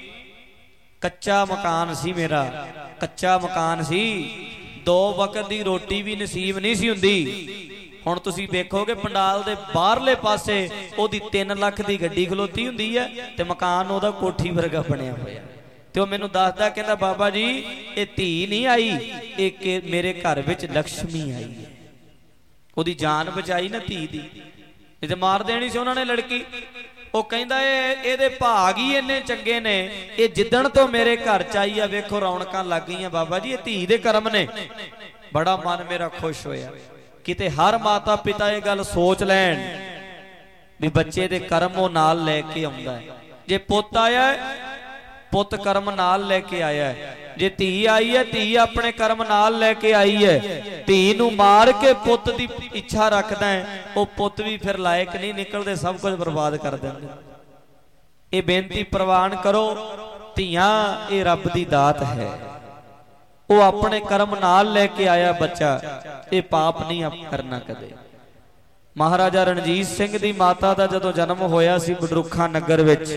ਕੱਚਾ ਮਕਾਨ ਸੀ ਮੇਰਾ, ਕੱਚਾ ਮਕਾਨ ਸੀ, ਦੋ ਵਕਤ ਦੀ ਰੋਟੀ ਵੀ ਨਸੀਬ ਨਹੀਂ ਸੀ ਹੁੰਦੀ। ਹੁਣ ਤੁਸੀਂ ਵੇਖੋਗੇ ਪੰਡਾਲ ਦੇ ਬਾਹਰਲੇ ਪਾਸੇ ਉਹਦੀ ਤਿੰਨ ਲੱਖ ਦੀ ਗੱਡੀ ਖਲੋਤੀ ਹੁੰਦੀ ਹੈ ਤੇ ਮਕਾਨ ਉਹਦਾ ਕੋਠੀ ਵਰਗਾ ਬਣਿਆ ਹੋਇਆ। ਤੇ ਉਹ ਮੈਨੂੰ ਦੱਸਦਾ ਕਹਿੰਦਾ ਬਾਬਾ ਜੀ ਇਹ ਧੀ ਨਹੀਂ ਆਈ, ਇਹ ਮੇਰੇ ਘਰ ਵਿੱਚ ਲక్ష్ਮੀ ਆਈ ਹੈ। ਉਹਦੀ ਜਾਨ ਬਚਾਈ ਨਾ ਧੀ ਦੀ, ਨਹੀਂ ਤੇ ਮਾਰ ਦੇਣੀ ਸੀ ਉਹਨਾਂ ਨੇ ਲੜਕੀ। ਉਹ ਕਹਿੰਦਾ ਇਹ ਇਹਦੇ ਭਾਗ ਹੀ ਇੰਨੇ ਚੰਗੇ ਨੇ, ਇਹ ਜਿੱਦਣ ਤੋਂ ਮੇਰੇ ਘਰ ਚ ਆਈ ਆ ਵੇਖੋ ਰੌਣਕਾਂ ਲੱਗ ਗਈਆਂ ਬਾਬਾ ਜੀ, ਇਹ ਧੀ ਦੇ ਕਰਮ ਨੇ। ਬੜਾ ਮਨ ਮੇਰਾ ਖੁਸ਼ ਹੋਇਆ। ਕਿਤੇ ਹਰ ਮਾਤਾ ਪਿਤਾ ਇਹ ਗੱਲ ਸੋਚ ਲੈਣ ਵੀ ਬੱਚੇ ਦੇ ਕਰਮ ਉਹ ਨਾਲ ਲੈ ਕੇ ਆਉਂਦਾ ਹੈ। ਜੇ ਪੁੱਤ ਆਇਆ ਪੁੱਤ ਕਰਮ ਨਾਲ ਲੈ ਕੇ ਆਇਆ ਹੈ, ਜੇ ਧੀ ਆਈ ਹੈ ਧੀ ਆਪਣੇ ਕਰਮ ਨਾਲ ਲੈ ਕੇ ਆਈ ਹੈ। ਧੀ ਨੂੰ ਮਾਰ ਕੇ ਪੁੱਤ ਦੀ ਇੱਛਾ ਰੱਖਦਾ ਹੈ, ਉਹ ਪੁੱਤ ਵੀ ਫਿਰ ਲਾਇਕ ਨਹੀਂ ਨਿਕਲਦੇ, ਸਭ ਕੁਝ ਬਰਬਾਦ ਕਰ ਦਿੰਦੇ। ਇਹ ਬੇਨਤੀ ਪ੍ਰਵਾਨ ਕਰੋ, ਧੀਆਂ ਇਹ ਰੱਬ ਦੀ ਦਾਤ ਹੈ, ਉਹ ਆਪਣੇ ਕਰਮ ਨਾਲ ਲੈ ਕੇ ਆਇਆ ਬੱਚਾ, ਇਹ ਪਾਪ ਨਹੀਂ ਕਰਨਾ ਕਦੇ। ਮਹਾਰਾਜਾ ਰਣਜੀਤ ਸਿੰਘ ਦੀ ਮਾਤਾ ਦਾ ਜਦੋਂ ਜਨਮ ਹੋਇਆ ਸੀ ਬਡਰੁੱਖਾਂ ਨਗਰ ਵਿੱਚ,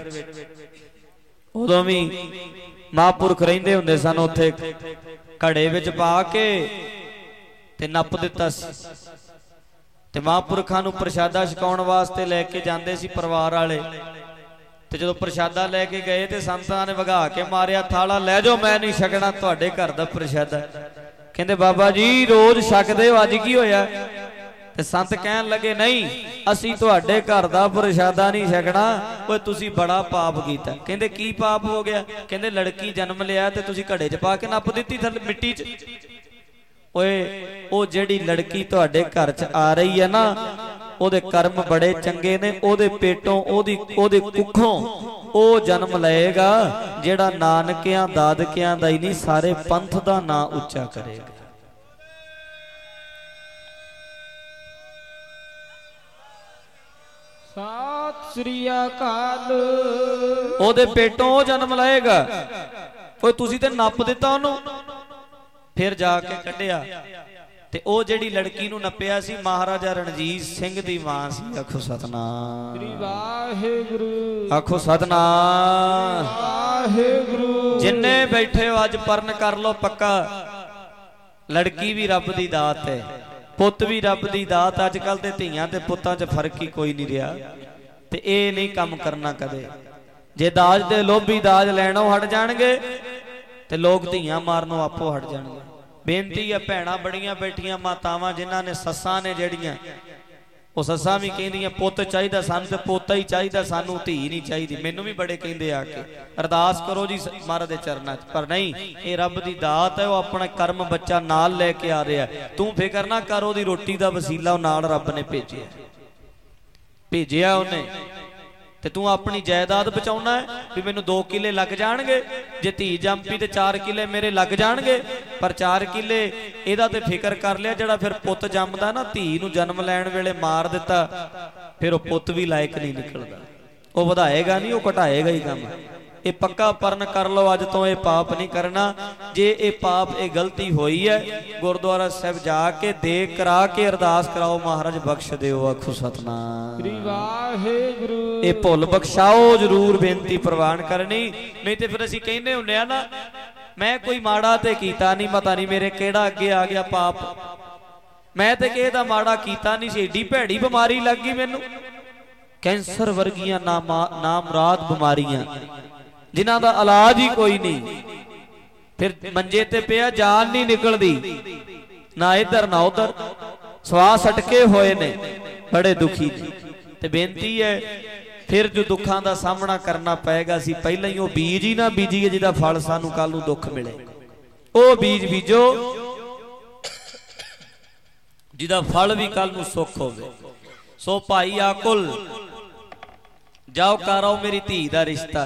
ਉਦੋਂ ਵੀ ਮਹਾਂਪੁਰਖ ਰਹਿੰਦੇ ਹੁੰਦੇ ਸਨ ਉੱਥੇ, ਘੜੇ ਵਿੱਚ ਪਾ ਕੇ ਤੇ ਨੱਪ ਦਿੱਤਾ ਸੀ। ਤੇ ਮਹਾਂਪੁਰਖਾਂ ਨੂੰ ਪ੍ਰਸ਼ਾਦਾ ਛਕਾਉਣ ਵਾਸਤੇ ਲੈ ਕੇ ਜਾਂਦੇ ਸੀ ਪਰਿਵਾਰ ਵਾਲੇ। ਤੇ ਜਦੋਂ ਪ੍ਰਸ਼ਾਦਾ ਲੈ ਕੇ ਗਏ ਤੇ ਸੰਤਾਂ ਨੇ ਵਗਾ ਕੇ ਮਾਰਿਆ ਥਾਲਾ, ਲੈ ਜਾਓ ਮੈਂ ਨਹੀਂ ਛਕਣਾ ਤੁਹਾਡੇ ਘਰ ਦਾ ਪ੍ਰਸ਼ਾਦਾ। ਕਹਿੰਦੇ ਬਾਬਾ ਜੀ ਰੋਜ਼ ਛਕਦੇ ਹੋ, ਅੱਜ ਕੀ ਹੋਇਆ? ਤੇ ਸੰਤ ਕਹਿਣ ਲੱਗੇ ਨਹੀਂ ਅਸੀਂ ਤੁਹਾਡੇ ਘਰ ਦਾ ਪ੍ਰਸ਼ਾਦਾ ਨਹੀਂ ਛਕਣਾ, ਓਏ ਤੁਸੀਂ ਬੜਾ ਪਾਪ ਕੀਤਾ। ਕਹਿੰਦੇ ਕੀ ਪਾਪ ਹੋ ਗਿਆ? ਕਹਿੰਦੇ ਲੜਕੀ ਜਨਮ ਲਿਆ ਤੇ ਤੁਸੀਂ ਘੜੇ 'ਚ ਪਾ ਕੇ ਨੱਪ ਦਿੱਤੀ ਥੱਲੇ ਮਿੱਟੀ 'ਚ। ਓਏ ਉਹ ਜਿਹੜੀ ਲੜਕੀ ਤੁਹਾਡੇ ਘਰ 'ਚ ਆ ਰਹੀ ਹੈ ਨਾ, ਉਹਦੇ ਕਰਮ ਬੜੇ ਚੰਗੇ ਨੇ, ਉਹਦੇ ਪੇਟੋਂ ਉਹਦੀ ਉਹਦੇ ਕੁੱਖੋਂ ਉਹ ਜਨਮ ਲਏਗਾ ਜਿਹੜਾ ਨਾਨਕਿਆਂ ਦਾਦਕਿਆਂ ਦਾ ਹੀ ਨਹੀਂ ਸਾਰੇ ਪੰਥ ਦਾ ਨਾਂ ਉੱਚਾ ਕਰੇਗਾ। ਸਤਿ ਸ੍ਰੀ ਅਕਾਲ। ਉਹਦੇ ਪੇਟੋਂ ਉਹ ਜਨਮ ਲਏਗਾ। ਓਏ ਤੁਸੀਂ ਤੇ ਨੱਪ ਦਿੱਤਾ ਉਹਨੂੰ। ਫਿਰ ਜਾ ਕੇ ਕੱਢਿਆ ਤੇ ਉਹ ਜਿਹੜੀ ਲੜਕੀ ਨੂੰ ਨੱਪਿਆ ਸੀ ਮਹਾਰਾਜਾ ਰਣਜੀਤ ਸਿੰਘ ਦੀ ਮਾਂ ਸੀ। ਆਖੋ ਸਤਨਾਮ ਸ੍ਰੀ ਵਾਹਿਗੁਰੂ, ਆਖੋ ਸਤਨਾਮ ਵਾਹਿਗੁਰੂ। ਜਿੰਨੇ ਬੈਠੇ ਹੋ ਅੱਜ ਪਰਨ ਕਰ ਲੋ ਪੱਕਾ, ਲੜਕੀ ਵੀ ਰੱਬ ਦੀ ਦਾਤ ਹੈ, ਪੁੱਤ ਵੀ ਰੱਬ ਦੀ ਦਾਤ। ਅੱਜ ਕੱਲ ਤੇ ਧੀਆਂ ਤੇ ਪੁੱਤਾਂ 'ਚ ਫਰਕ ਹੀ ਕੋਈ ਨਹੀਂ ਰਿਹਾ। ਤੇ ਇਹ ਨਹੀਂ ਕੰਮ ਕਰਨਾ ਕਦੇ। ਜੇ ਦਾਜ ਦੇ ਲੋਭੀ ਦਾਜ ਲੈਣੋਂ ਹਟ ਜਾਣਗੇ ਤੇ ਲੋਕ ਧੀਆਂ ਮਾਰਨੋਂ ਆਪੋ ਹਟ ਜਾਣਗੇ। ਬੇਨਤੀ ਹੈ ਭੈਣਾਂ ਬੜੀਆਂ ਬੈਠੀਆਂ ਮਾਤਾਵਾਂ ਜਿਨ੍ਹਾਂ ਨੇ ਸੱਸਾਂ ਨੇ ਜਿਹੜੀਆਂ, ਉਹ ਸੱਸਾਂ ਵੀ ਕਹਿੰਦੀਆਂ ਪੁੱਤ ਚਾਹੀਦਾ ਸਾਨੂੰ ਤੇ ਪੋਤਾ ਹੀ ਚਾਹੀਦਾ ਸਾਨੂੰ, ਧੀ ਨਹੀਂ ਚਾਹੀਦੀ। ਮੈਨੂੰ ਵੀ ਬੜੇ ਕਹਿੰਦੇ ਆ ਕੇ ਅਰਦਾਸ ਕਰੋ ਜੀ ਮਹਾਰਾਜ ਦੇ ਚਰਨਾਂ 'ਚ, ਪਰ ਨਹੀਂ, ਇਹ ਰੱਬ ਦੀ ਦਾਤ ਹੈ। ਉਹ ਆਪਣਾ ਕਰਮ ਬੱਚਾ ਨਾਲ ਲੈ ਕੇ ਆ ਰਿਹਾ। ਤੂੰ ਫਿਕਰ ਨਾ ਕਰ, ਉਹਦੀ ਰੋਟੀ ਦਾ ਵਸੀਲਾ ਉਹ ਨਾਲ ਰੱਬ ਨੇ ਭੇਜਿਆ ਭੇਜਿਆ ਉਹਨੇ। ਤੇ ਤੂੰ ਆਪਣੀ ਜਾਇਦਾਦ ਬਚਾਉਣਾ ਹੈ ਵੀ ਮੈਨੂੰ ਦੋ ਕਿੱਲੇ ਲੱਗ ਜਾਣਗੇ, ਜੇ ਧੀ ਜੰਮੀ ਤੇ ਚਾਰ ਕਿੱਲੇ ਮੇਰੇ ਲੱਗ ਜਾਣਗੇ। ਪਰ ਚਾਰ ਕਿੱਲੇ ਇਹਦਾ ਤੇ ਫਿਕਰ ਕਰ ਲਿਆ, ਜਿਹੜਾ ਫਿਰ ਪੁੱਤ ਜੰਮਦਾ ਨਾ, ਧੀ ਨੂੰ ਜਨਮ ਲੈਣ ਵੇਲੇ ਮਾਰ ਦਿੱਤਾ, ਫਿਰ ਉਹ ਪੁੱਤ ਵੀ ਲਾਇਕ ਨਹੀਂ ਨਿਕਲਦਾ। ਉਹ ਵਧਾਏਗਾ ਨਹੀਂ, ਉਹ ਘਟਾਏਗਾ ਹੀ ਕੰਮ। ये पक्का परण कर लो, अज तो ये पाप नहीं करना। जे ये पाप ये गलती हुई है, गुरुद्वारा साहब जाके देख करा के अरदास कराओ, महाराज बख्श दिओ। आखो सतनाम। ये भुल बख्शाओ, जरूर बेनती प्रवान करनी। नहीं तो फिर असीं कहने हुंदे आ ना, मैं कोई माड़ा ते कीता नहीं, पता नहीं मेरे केड़ा अगे आ गया पाप, मैं ते किहदा माड़ा कीता नहीं सी, एडी भैड़ी बीमारी लग गई मैनू। कैंसर वर्गियां नामा नामराद बीमारियां जिन्हां दा इलाज ही कोई नहीं, फिर मंजे ते पिया, जान नहीं निकलदी, ना इधर ना उधर, श्वास अटके हुए ने, बड़े दुखी जी। ते बेनती है फिर जो दुखों का सामना करना पेगा, सी पहले ही वो बीज ही ना बीजीए जिहदा फल सानू कल नूं दुख मिले। वो बीज बीजो जिहदा फल भी कल नूं सुख होवे। सो भाई आकुल जाओ कर आओ मेरी धी दा रिश्ता।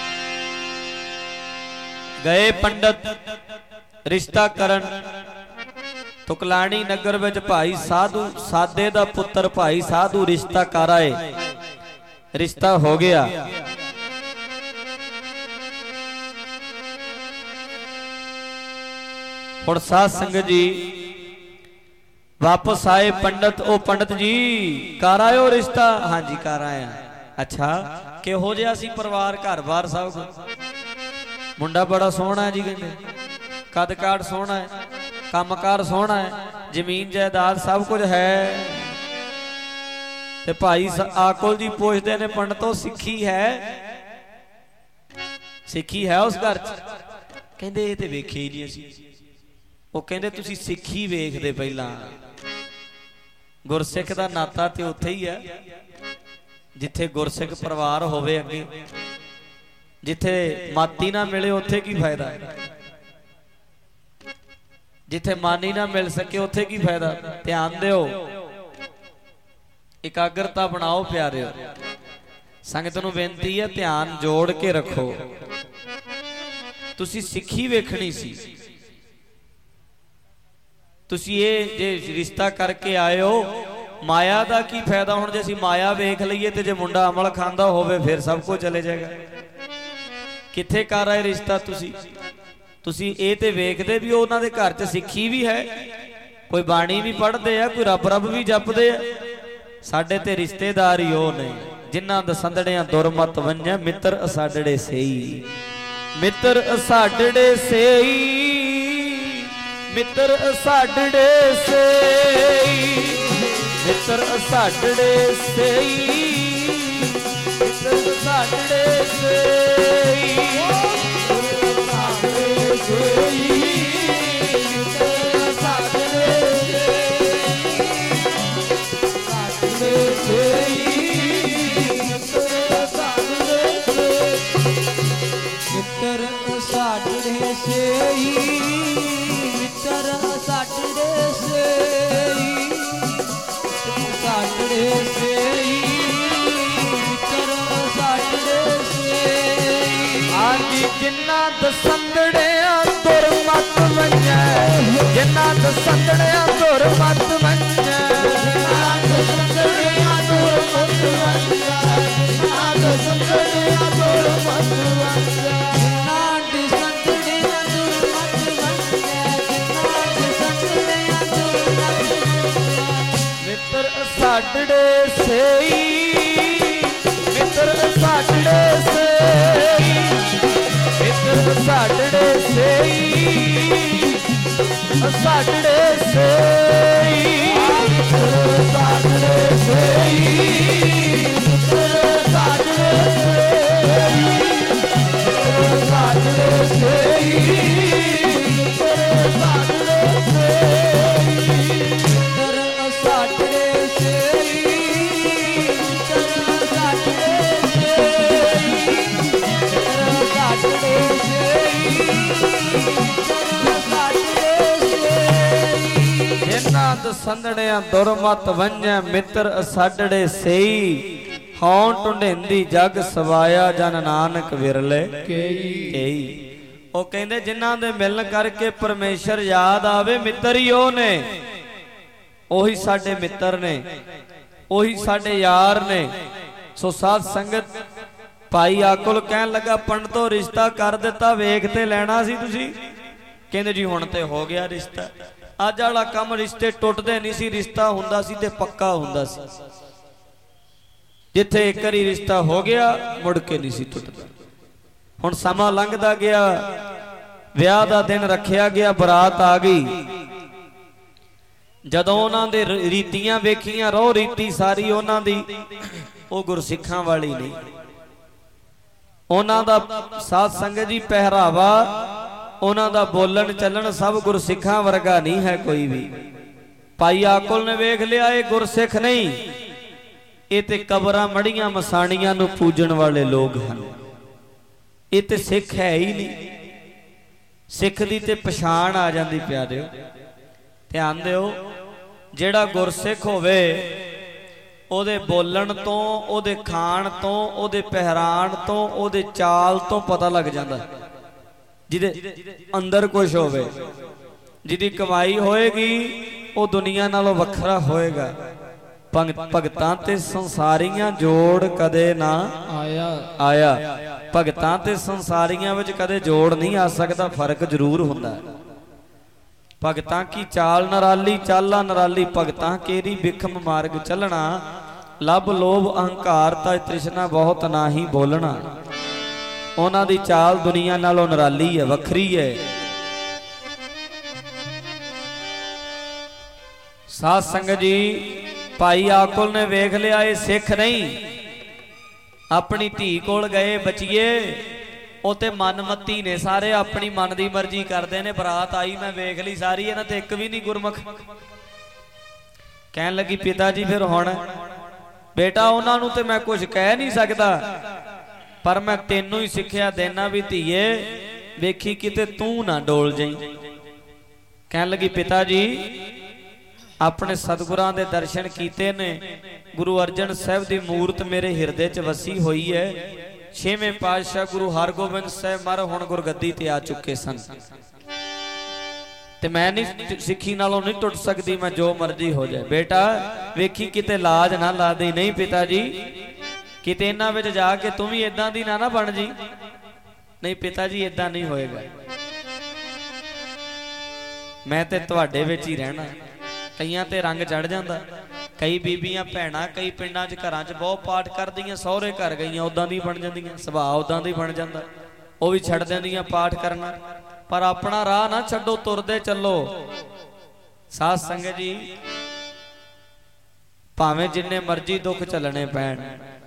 गए पंडित रिश्ता करन, तुकलाणी नगर विच भाई साधु सादे दा पुत्र भाई साधु रिश्ता कर आए, रिश्ता हो गया। हुण साध संगत जी वापस आए पंडित, ओ पंडित जी कर आयो रिश्ता? हाँ जी कर आया। अच्छा किहो जिहा सी परिवार, घर बार सब कुछ? मुंडा बड़ा सोहना है जी, कहते कद काठ सोहना है, कामकार सोहना है, जमीन जायदाद सब कुछ है। ते भाई आकुल जी पूछते ने पंडितों सिक्खी है? सिक्खी है उस घर च? कहते ये ते वेखे ही नहीं असीं। वो कहते तुसीं सिक्खी वेखदे, पहला गुरसिख दा नाता ते उत्थे ही है जिथे गुरसिख परिवार होवे। अगे जिथे माती ना मिले उत्थे की फायदा, जिथे मानी ना मिल सके उत्थे की फायदा। ध्यान दिओ, एकाग्रता बनाओ प्यारिओ। संगत नूं बेनती है ध्यान जोड़ के रखो। तुसी सिੱਖੀ वेखनी सी, तुसी ये जे रिश्ता करके आए हो, माया का की फायदा? हुण जे असीं माया वेख लईए ते जे मुंडा अमल खांदा होवे फिर सब कुछ चले जाएगा। किथे कर आए रिश्ता तुसी? तुसी ये ते वेखदे भी उन्हां दे घर च सिੱਖੀ भी है, कोई बाणी भी पढ़ते हैं, कोई रब रब भी जपदे आ। साडे ते रिश्तेदार ही वो ने जिन्हां दसंदड़ियां दुरमत वंझे, मित्र असाडड़े सेई। मित्र असाडड़े सेई, मित्र असाडड़े सेई, मित्र असाडड़े सेई, मित्र असाडड़े सेई, मित्र असाडड़े सेई, मित्र असाडड़े सेई, मित्र असाडड़े सेई, मित्र असाडड़े सेई, साडड़े सेई, मित्र साडड़े सेई। आजी जिन्ना दसंदड़ियां दुरमत वंझे, जिन्ना दसंदड़ियां दुरमत वंझे, जिन्ना दसंदड़ियां दुरमत वंझे, जिन्ना दसंदड़ियां दुरमत वंझे, जिन्ना दसंदड़ियां दुरमत वंझे, जिन्ना दसंदड़ियां दुरमत वंझे। मित्र साडड़े सेई, मित्र साडड़े सेई, मित्र साडड़े सेई, साडड़े सेई, मित्र साडड़े सेई, मित्र साडड़े सेई, मित्र साडड़े सेई, मित्र साडड़े सेई, मित्र साडड़े सेई, मित्र साडड़े सेई, मित्र साडड़े सेई, मित्र साडड़े सेई। जिन्हां दसंदड़ियां दुरमत वंझे, मित्र साडड़े सेई। हौं ढुंढेंदी जग सवाया, जन नानक विरले केई। ਉਹ ਕਹਿੰਦੇ ਜਿਨ੍ਹਾਂ ਦੇ ਮਿਲਣ ਕਰਕੇ ਪਰਮੇਸ਼ਰ ਯਾਦ ਆਵੇ, ਮਿੱਤਰ ਹੀ ਉਹ ਨੇ, ਉਹੀ ਸਾਡੇ ਮਿੱਤਰ ਨੇ, ਉਹੀ ਸਾਡੇ ਯਾਰ ਨੇ। ਸੋ ਸਾਧ ਸੰਗਤ भाई आकुल कहन लगा पंडितो रिश्ता कर दिता, वेख ते लेना सी तुसी। कहंदे जी हुण ते हो गया रिश्ता। अज वाला काम रिश्ते टुटदे नहीं सी, रिश्ता हुंदा सी ते पक्का हुंदा सी। जिथे एक बारी रिश्ता हो गया मुड़ के नहीं सी टुटदा। हुण समा लंघदा गया, विआह दा दिन रखिया गया, बरात आ गई। जदों उन्हां दे रीतियां वेखियां, रोह रीति सारी उन्हां दी ओ गुरसिखां वाली नहीं। उन्हां दा साध संगत जी पहरावा, उन्हां दा बोलन चलन सब गुरसिखां वर्गा नहीं है कोई भी। भाई आकुल ने वेख लिया ये गुरसिख नहीं, ये ते कबरां मड़ियां मसाणियां नूं पूजण वाले लोग हन। ये ते सिख है ही नहीं। सिख दी ते पछाण आ जांदी। प्यारिओ ध्यान दिओ, जिहड़ा गुरसिख होवे ओदे बोलन तो, ओदे खाण तो, ओदे पहराण तो, ओदे चाल तो पता लग जाता। जिहदे अंदर कुछ होवे, जिहदी कमाई होएगी वो दुनिया नालों वखरा होएगा। भगतां ते संसारियां जोड़ कदे ना आया आया भगतां ते संसारियां विच कदे जोड़ नहीं आ सकदा, फर्क जरूर हुंदा है। भगतां की चाल नराली, चाला नराली, भगतां केरी बिखम मार्ग चलना। लब लोभ अहंकार ता तृष्णा बहुत नाही बोलना। उन्हां दी चाल दुनिया नालों नराली है, वखरी है। साध संगत जी भाई आकुल ने वेख लिया ये सिख नहीं। अपनी धी कोल गए बचिए, उते मनमती ने सारे, अपनी मन की मर्जी करते ने। बरात आई मैं वेख ली सारी, इन्हां ते एक भी नहीं गुरमुख। कहन लगी पिता जी फिर हुण बेटा उन्हां नूं ते मैं कुछ कह नहीं सकता, पर मैं तेनों ही सिक्ख्या देना भी धीए, वेखी किते तू ना डोल जाई। कहन लगी पिता जी अपने सतगुरां दे दर्शन कीते ने, गुरु अर्जन साहब दी मूर्त मेरे हिरदे च वसी हुई है। छेवें पातशाह गुरु हरगोबिंद साहब मर हुण गुरगद्दी ते आ चुके सन, ते मैं नहीं सिੱਖੀ नालों नहीं टुट सकती, मैं जो मर्जी हो जाए। बेटा वेखी किते लाज ना ला दी। नहीं पिता जी, किते इन्हां विच जाके तू भी इदां दी ना ना बन जी। नहीं पिता जी इदां नहीं होएगा, मैं ते तुहाडे विच ही रहना। कईयां ते रंग चढ़ जांदा। कई बीबियां भैणां कई पिंडां च घरां च बहुत पाठ करदियां, सहुरे घर गईयां उदां दी बन जांदियां, सुभाਅ उदां दी बन जांदा, वो भी छड्ड दिंदियां पाठ करना। पर अपना राह ना छड्डो, तुरदे चलो। साध संगत जी भावें जिन्ने मर्जी दुख झलने पैण,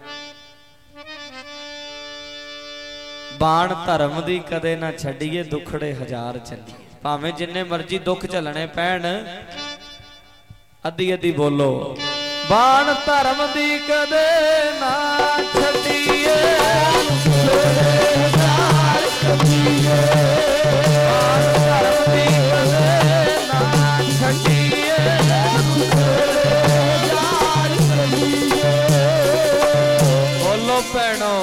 बाण धर्म दी कदे ना छड्डीए, दुखड़े हजार चलीए। भावें जिन्ने मर्जी दुख झलने पैण, अद्धी अद्धी बोलो, बाण धर्म दी कदे ना छड्डीए, बोलो भैणो।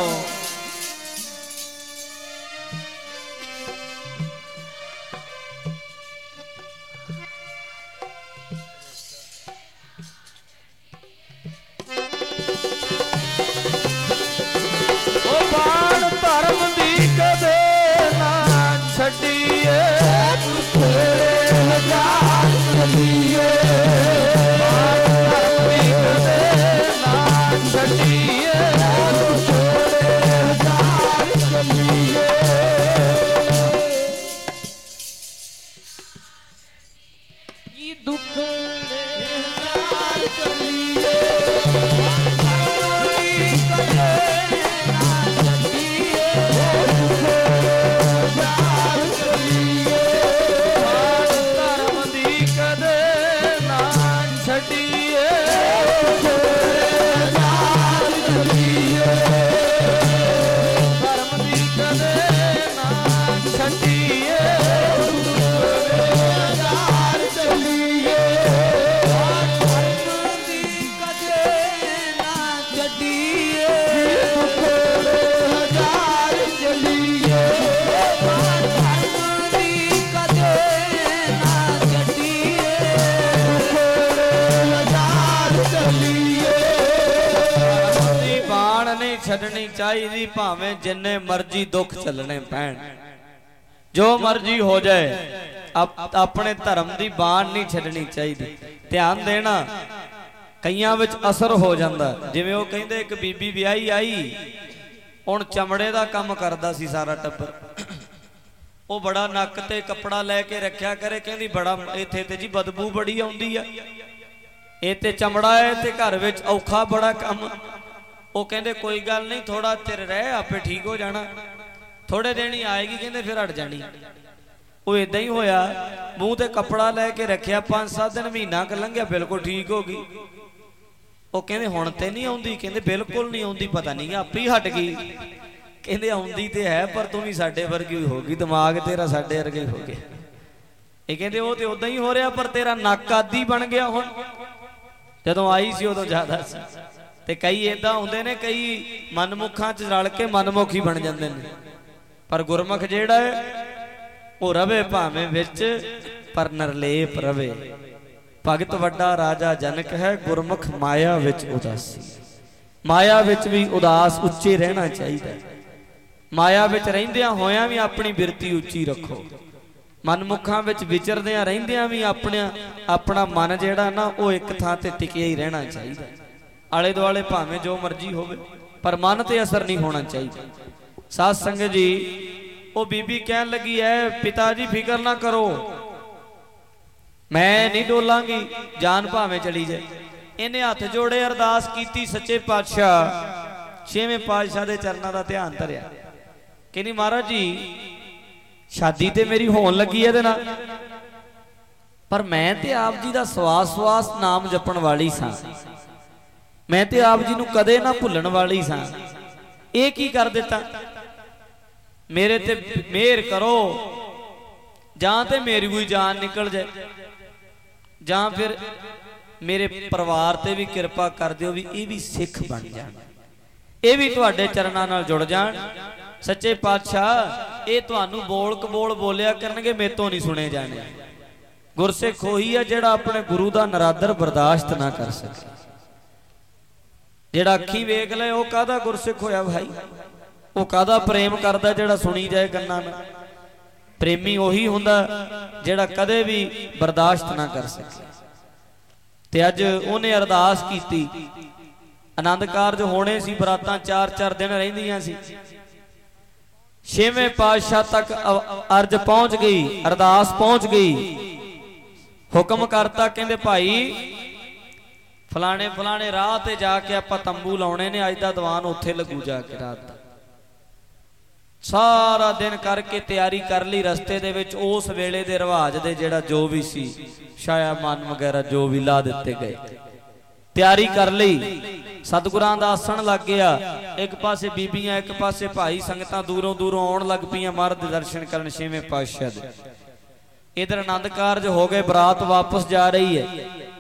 नहीं छड्डनी चाहिदी, भावें जिन्ने मर्जी दुख चलने पैण, जो मर्जी हो जाए अप, अपने धर्म की बाण नहीं छड्डनी चाहिदी। ध्यान देना, कईयां विच असर हो जाता। जिवें वो कहिंदे एक बीबी विआही आई, हुण चमड़े का काम करदा सी सारा टब्बर, वो बड़ा नक ते कपड़ा लैके रखिया करे, कहंदी बड़ा इत्थे ते जी बदबू बड़ी आउंदी आ, ये ते चमड़ा है ते घर विच औखा बड़ा काम। वो कहंदे कोई गल नहीं, थोड़ा चिर रह आपे ठीक हो जाना, थोड़े दिन ही आएगी, कहंदे फिर हट जानी। वो इदां ही होया, मूँह ते कपड़ा लैके रखिया, पांच सात दिन महीना क लंघिया, बिल्कुल ठीक हो गई। वो कहंदे हुण ते नहीं आउंदी, कहंदे बिल्कुल नहीं आउंदी, पता नहीं आपे ही हट गई। कहंदे आउंदी ते है पर तू भी साडे वर्गी हो गई, दिमाग तेरा साडे वर्गे हो गया। ये कहंदे वो ते उदां ही हो रहा, पर तेरा नक आदी बन गया हुण, जदों आई सी उदों ज्यादा सी। ते कई इदां हुंदे ने, कई मनमुखां च रल के मनमुखी बन जांदे ने, पर गुरमुख जिहड़ा है वो रवे भावें विच पर निर्लेप रवे। भगत वड्डा राजा जनक है, गुरमुख माया विच उदासी। माया विच भी उदास उच्चे रहना चाहिए। माया विच रहिंदियां होयां भी अपनी बिरती उच्ची रखो, मनमुखां विच विचरदियां रहिंदियां भी अपना अपना मन जिहड़ा ना वो एक थां ते टिकिया ही रहना चाहिए। आले दुआले भावें जो मर्जी होवे, पर मन ते असर नहीं होना चाहिए। साध संगत जी, वो बीबी कहन लगी है, पिता जी फिक्र ना करो, मैं नहीं डोलांगी, जान भावें चली जाए। इन्हें हथ जोड़े अरदास की, सच्चे पातशाह छेवें पातशाह के चरणों का ध्यान धरिया। कहनी महाराज जी शादी ते मेरी होन लगी है ना, पर मैं ते आप जी का सवास सवास नाम जपण वाली सां, मैं ते आप जी नूं कदे ना भुल्लण वाली सां, ये की कर दिता? मेरे ते मेहर करो, जां ते मेरी कोई जान निकल जाए, जां फिर मेरे परिवार ते भी कृपा कर दिओ भी ये भी सिख बन जाण, ये भी तुहाडे चरणां नाल जुड़ जाण। सच्चे पातशाह ये तुहानूं बोल कबोल बोलिया करनगे, मेरे तो नहीं सुने जाने। गुरसिख ओही है जिहड़ा अपने गुरु दा नरादर बर्दाश्त ना कर सके। जिहड़ा अखी वेख ले वो काहदा गुरसिख होया भाई, वो काहदा प्रेम करदा जिहड़ा सुनी जाए गन्नां नाल। प्रेमी ओही हुंदा जिहड़ा कदे भी बर्दाश्त ना कर सके। ते अज उहने अरदास कीती, आनंद कारज होने सी, बरातां चार चार दिन रहिंदियां सी। छेवें पातशाह तक अर्ज पहुंच गई, अरदास पहुंच गई। हुक्म करता, कहंदे भाई फलाने फलाने राह ते जाके आपां तंबू लाउणे ने, अज दा दीवान उत्थे लगू जाके रात दा। सारा दिन करके तैयारी कर ली, रस्ते दे विच उस वेले दे रिवाज दे जिहड़ा जो भी सी, छाया मान वगैरह जो भी ला दिते गए, तैयारी कर ली। सतगुरां दा आसन लग गया, एक पासे बीबियां एक पासे भाई संगतां दूरों दूरों आउण लग पईयां महाराज दे दर्शन करन छेवें पातशाह दे। इधर आनंद कारज हो गए, बरात वापस जा रही है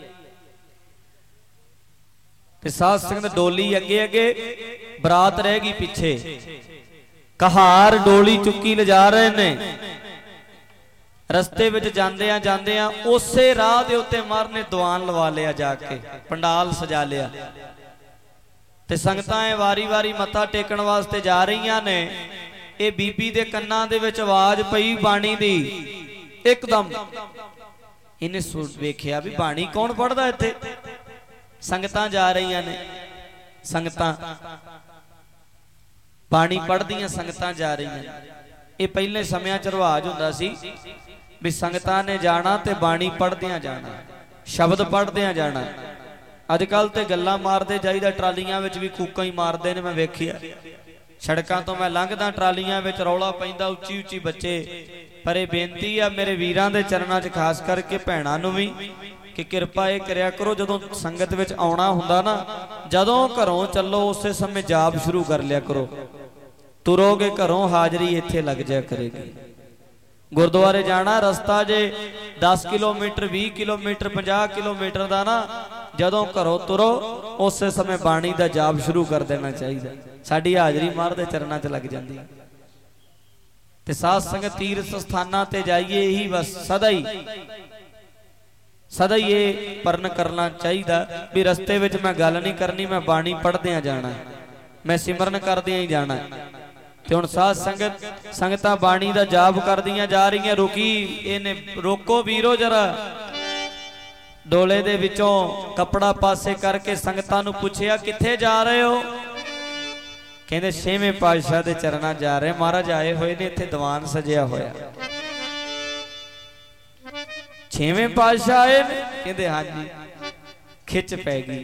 ते साध संगत डोली अगे अगे, बरात रह गई पीछे। कहार डोली चुकी ले जा रहे ने। रस्ते विच जांदियां जांदियां उसे राह दे उत्ते महाराज ने दीवान लवा लिया, जाके पंडाल सजा लिया ते संगतां वारी वारी मत्था टेकण वास्ते जा रहीआं ने। ये बीबी दे कन्नां दे विच आवाज पई बाणी दी, एकदम इन्हें सुन वेखिया भी बाणी कौन पढ़दा इत्थे। संगतां जा रहीआं ने, संगतां बाणी पढ़दियां संगतां जा रहीआं। ये पहले समयां च रिवाज हुंदा सी भी संगतां ने जाना ते बाणी पढ़दियां जाना, शब्द पढ़दियां जाना। अजकल ते गल्लां मारदे जाईदा, ट्रालियां विच भी कूकां ही मारदे ने। मैं वेखिया सड़कां तो मैं लंघदा, ट्रालियां विच रौला पैंदा, उच्ची उच्ची बच्चे। पर यह बेनती आ मेरे वीरां दे चरणां च, खास करके भैणां नूं भी, कि कृपा ये करया करो जदों संगत विच आउणा हुंदा ना, जदों घरों चलो उस समय जाप शुरू कर लिया करो। तुरोगे घरों हाजरी इत्थे लग जाया करेगी। गुरुद्वारे जाना रस्ता जे दस किलोमीटर बीस किलोमीटर पचास किलोमीटर का ना, जदों घरों तुरो उस समय बाणी का जाप शुरू कर देना चाहिए। साडी हाजरी मार दे चरणां च लग जाती। ते साध संगत तीर्थ स्थानां ते जाइए, यही बस सदा ही सदा ही ये परण करना चाहिए भी रस्ते विच मैं गल नहीं करनी, मैं बाणी पढ़दियां जाना। मैं सिमरन करदियां ही जाना। ते हुण साध संगत संगतां बाणी दा जाप करदियां जा रही। रुकी इहने रोको वीरो जरा। डोले दे विचों कपड़ा पासे करके संगतां नूं पुछिया कित्थे जा रहे हो? कहंदे छेवें पातशाह दे चरनां जा रहे। महाराज आए होए ने इत्थे दीवान सजिया होया। छेवें पातशाह आए ने? कहंदे हां जी। खिच पै गई।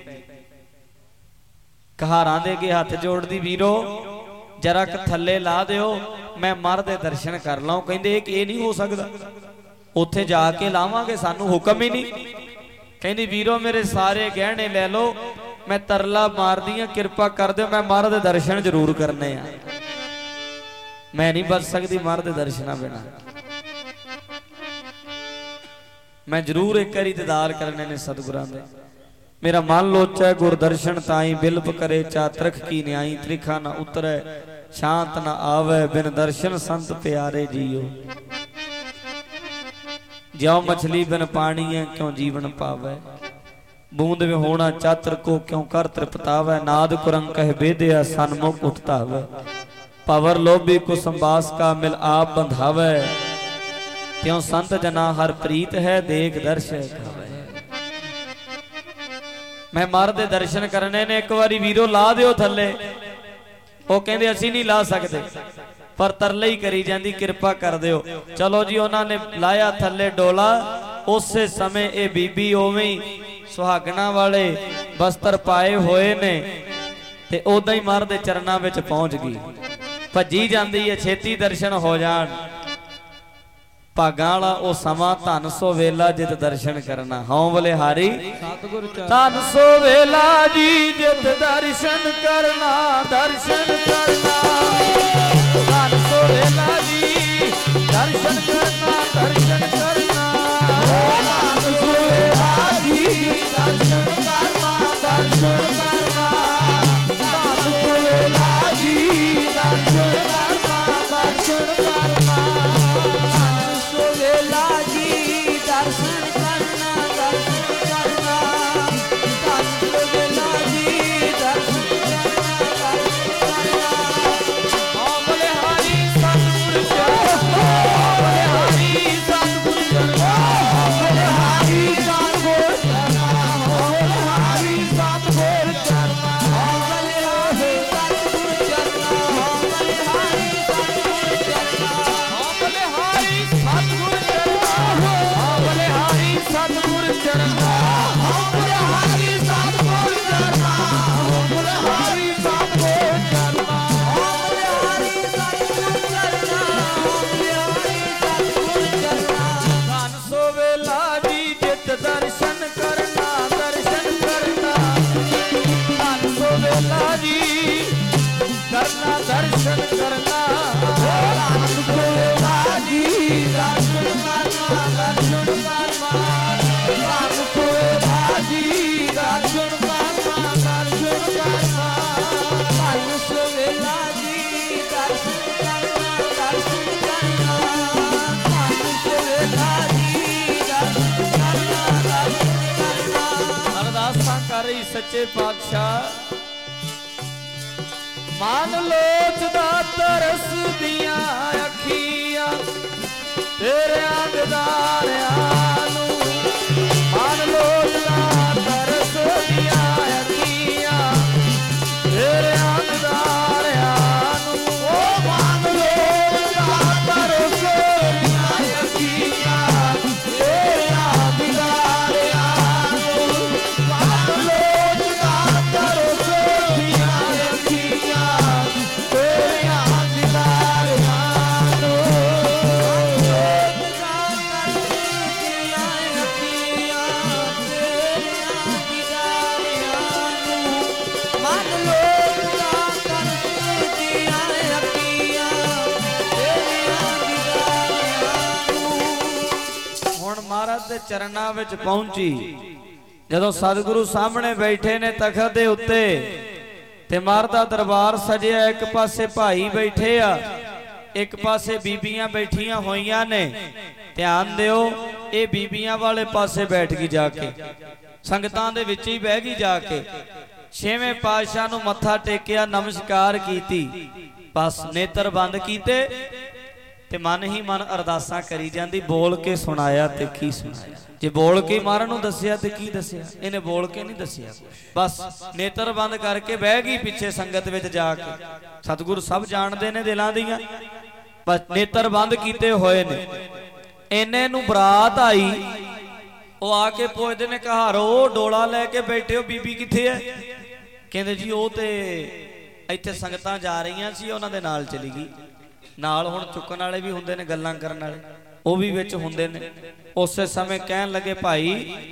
कहारां दे अगे हथ जोड़दी वीरो जरा क थल्ले ला दिओ मैं मर दे दर्शन कर लाऊं। कहंदे ये नहीं हो सकदा, उत्थे जाके लावांगे, सानू हुक्म ही नहीं। कहंदी वीरो मेरे सारे गहने ले लो, मैं तरला मार दियां किरपा कर दो, मैं मर दे दर्शन जरूर करने आ। मैं नहीं बच सकती मर दे दर्शना बिना, मैं जरूर एक बारी दीदार करने ने सतगुरां दे। मेरा मन लोचा गुरदर्शन ताई बिलप करे चातरख की न्याई। त्रिखा ना उतरे शांत ना आवे बिन दर्शन संत प्यारे जियो। ज्यों मछली बिन पानी है क्यों जीवन पावे। बूंद में होना चातर को क्यों कर तृपतावे। नाद कुरंग कह बेदया सन्मुख उठतावे। पवर लोभी को संबास का मिल आप बंधावे। त्यों संत जना हर प्रीत है देख दर्श खावे। मैं मर दे दर्शन करने ने, एक बारी वीरो ला दिओ थल्ले। वो कहंदे असीं नहीं ला सकते, पर तरले ही करी जांदी किरपा कर दिओ। चलो जी उन्होंने लाया थल्ले डोला। उस समय ये बीबी उवें ही सुहागना वाले वस्त्र पाए हुए ने ते उदां ही मर दे चरनां विच पहुंच गई। भजी जांदी है छेती दर्शन हो जाण। भागां वाला ओ समा धन सो वेला जित दर्शन करना। हाँ बलिहारी धन सो वेला जी जित दर्शन करना। दर्शन करना धन सो वेला जी दर्शन करना। दर्शन करना धन सो वेला जी दर्शन करना। दर्शन करना धन सो वेला जी दर्शन करना। दर्शन करना दर्शन करना। अरदासां कर रही सच्चे पातशाह। मान लोचदा तरस दियां अखियां तेरे आगदारियां नूं। मान लोचदा तरस दियां अखियां तेरे आगदारियां नूं। ओ मान लोचदा तरस दियां अखियां तेरे आगदारियां नूं। मान लोचदा तरस दियां अखियां चरणा विच पहुंची। जदों सतगुरु सामने बैठे ने तखत दे उत्ते ते मारदा दरबार सजिया। एक पासे भाई बैठे आ, एक पासे बीबियां बैठियां होइयां ने। ध्यान दिओ ये बीबियां वाले पासे बैठ गई जाके, संगतां दे विच ही बह गई जाके। छेवें पातशाह नूं मत्था टेकिया, नमस्कार कीती, बस नेत्र बंद कीते ते मन ही मन अरदासां करी जांदी। बोल के सुनाया ते की सुनाया, जे बोल के महाराज नूं दस्सिया ते की दस्सिया, इहने बोल के नहीं दस्सिया। बस नेत्र बंद करके बह गई पिछे संगत विच जाके। सतगुरु सब जानते ने दिलां दीआं, बस नेत्र बंद कीते होए ने। इन्ने नूं बरात आई, वो आके पुछदे ने कहारो डोला लैके बैठे हो, बीबी कित्थे है? कहंदे जी वो ते इत्थे संगतां जा रहीआं सी, उन्हां दे नाल चली गई। नाल हुण चुकण वाले भी हुंदे ने, गल्लां करन वाले वो भी विच हुंदे ने। उस समय कहन लगे भाई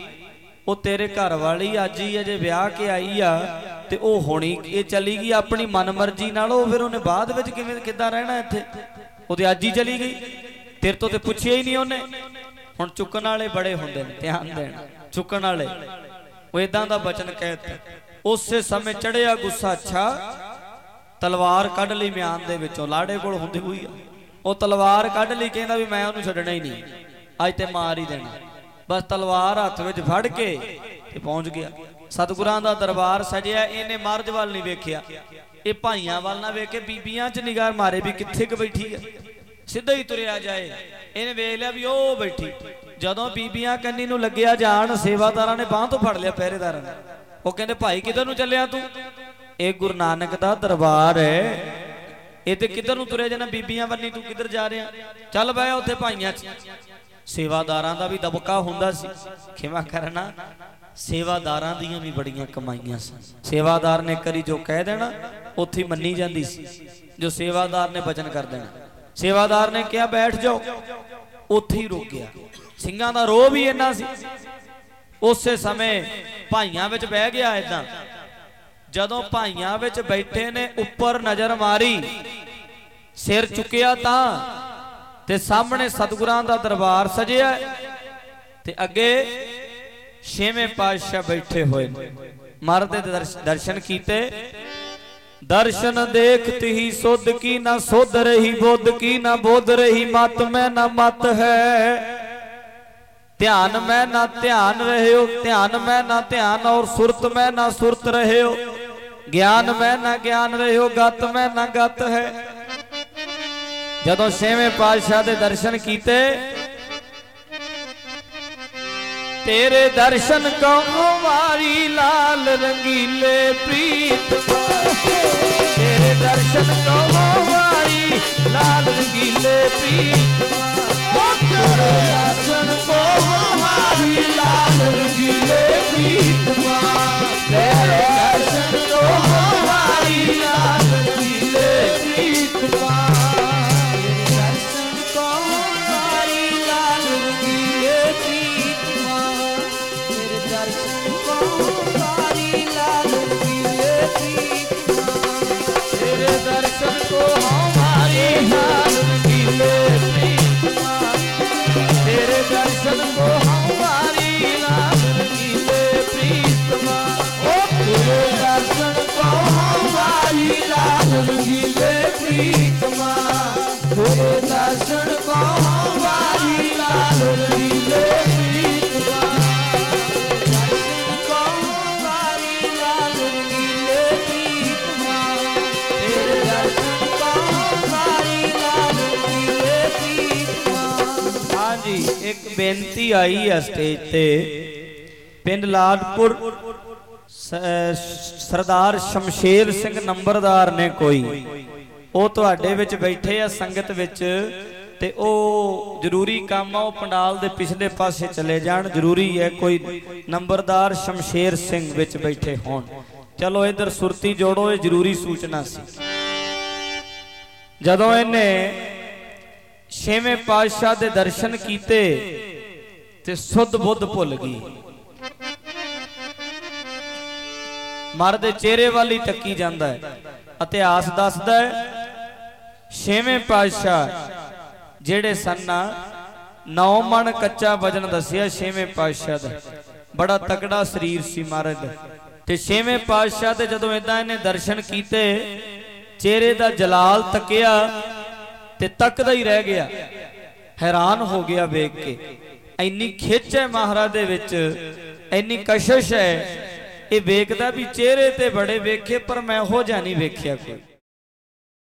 वो तेरे घर वाली अज ही अजे ब्याह के आई आ ते ओ हुणी ये चली गई अपनी मन मर्जी नाल, फिर उन्हें बाद विच किवें किद्दां रहना इत्थे? वो ते अज ही चली गई, तेरे तो ते पुछिया ही नहीं उन्हें। हुण चुकण वाले बड़े हुंदे ने, ध्यान देना, चुकण वाले वो इदां दा वचन कहता। उस समय चढ़िया गुस्सा, अच्छा तलवार कढ़ लई म्यान दे विचों, लाड़े कोल हुंदी होई आ, वो तलवार कढ़ लई, कहंदा भी मैं उहनूं छड्डना ही नहीं, अज ते मार ही देना। बस तलवार हत्थ विच फड़ के ते पहुंच गया। सतगुरां दा दरबार सजिया, इहने मर्द वाल नहीं वेखिया, ये भाइयां वाल ना वेख के बीबियां च निगाह मारे भी कित्थे क बैठी है, सीधा ही तुरिया जाए। इहने वेख लिया भी ओ बैठी। जदों बीबियां कन्नी नूं लग्गिया जाण, सेवादारां ने बांह तो फड़ लिया पहरेदारां ने। वो कहंदे भाई किधर नूं चलिया तू? ਇਹ गुरु नानक दा दरबार है, ये ते किधर नूं तुरे जाना, बीबियां बन्नी तू किधर जा रहा? चल बह उत्थे भाइयां च। सेवादारां दा भी दबका हुंदा सी, खिमा करना, सेवादारां दियां भी बड़ियां कमाईयां सन। सेवादार ने करी जो कह देना उत्थे मन्नी जांदी सी, जो सेवादार ने वचन कर देना। सेवादार ने कहा बैठ जाओ, उत्थे ही रुक गया। ਸਿੰਘਾਂ ਦਾ ਰੋਹ भी इन्ना सी। उस समय भाइयां विच बह गया इदां। जदों भाइयां विच बैठे ने, उपर नजर मारी, सिर चुकिया तां ते सामने सतगुरां दा दरबार सजिया ते अगे छेवें पातशाह बैठे हुए। महाराज दे दर्शन कीते। दर्शन देखती ही सुध की ना सुध रही, बुध की ना बुध रही, मत में ना मत है, ध्यान में ना ध्यान रहे हो, ध्यान में ना ध्यान, और सुरत में ना सुरत रहे हो, ज्ञान में ना ज्ञान रहे हो, गत में ना गत है। जदों छेवें पातशाह दे दर्शन कीते, तेरे दर्शन को वारी लाल रंगीले प्रीत, तेरे दर्शन को वारी लाल रंगीले प्रीत, तेरे दर्शन को वारी लाल रंगीले प्रीत, तेरे दर्शन को वारी लाल रंगीले प्रीत, तेरे दर्शन को वारी लाल रंगीले प्रीत, तेरे दर्शन को वारी लाल रंगीले प्रीत, तेरे दर्शन को हमारी लाल रंगीले प्रीत, तेरे दर्शन को हमारी लाल रंगीले प्रीत, ओ तेरे दर्शन को हमारी लाल रंगीले प्रीत, तेरे दर्शन को हमारी लाल रंगीले प्रीत, दर्शन को हमारी लाल रंगीले प्रीत, तेरे दर्शन को हमारी लाल रंगीले प्रीत। हाँ जी, एक बेनती आई है स्टेज ते। पिंड लाडपुर सरदार शमशेर सिंह नंबरदार ने कोई, वो तुहाडे विच बैठे आ संगत विच, ते ओ जरूरी काम आ, पंडाल दे पिछले पासे चले जान, जरूरी है। कोई नंबरदार शमशेर सिंह विच बैठे होण, चलो इधर सुरती जोड़ो, ये जरूरी सूचना सी। जदों इन्ने छेवें पातशाह दे दर्शन कीते ते सुध बुध भुल गई। मर दे चेहरे वाली तकी जांदा है। इतिहास दसदा है छेवें पातशाह जेड़े सन नौ मन कच्चा वजन दसिया छेवें पातशाह दा, बड़ा तगड़ा शरीर सी महाराज दा। ते छेवें पातशाह दे जदों इदां इहने दर्शन कीते, चेहरे दा जलाल तकिया ते तकदा ही रह गया, हैरान हो गया वेख के। इन्नी खिच है महाराज दे विच, इन्नी कशिश है, ਇਹ ਵੇਖਦਾ ਵੀ ਚਿਹਰੇ ਤੇ ਬੜੇ ਵੇਖੇ ਪਰ ਮੈਂ ਹੋ ਜਾ ਨਹੀਂ ਵੇਖਿਆ ਕੋਈ।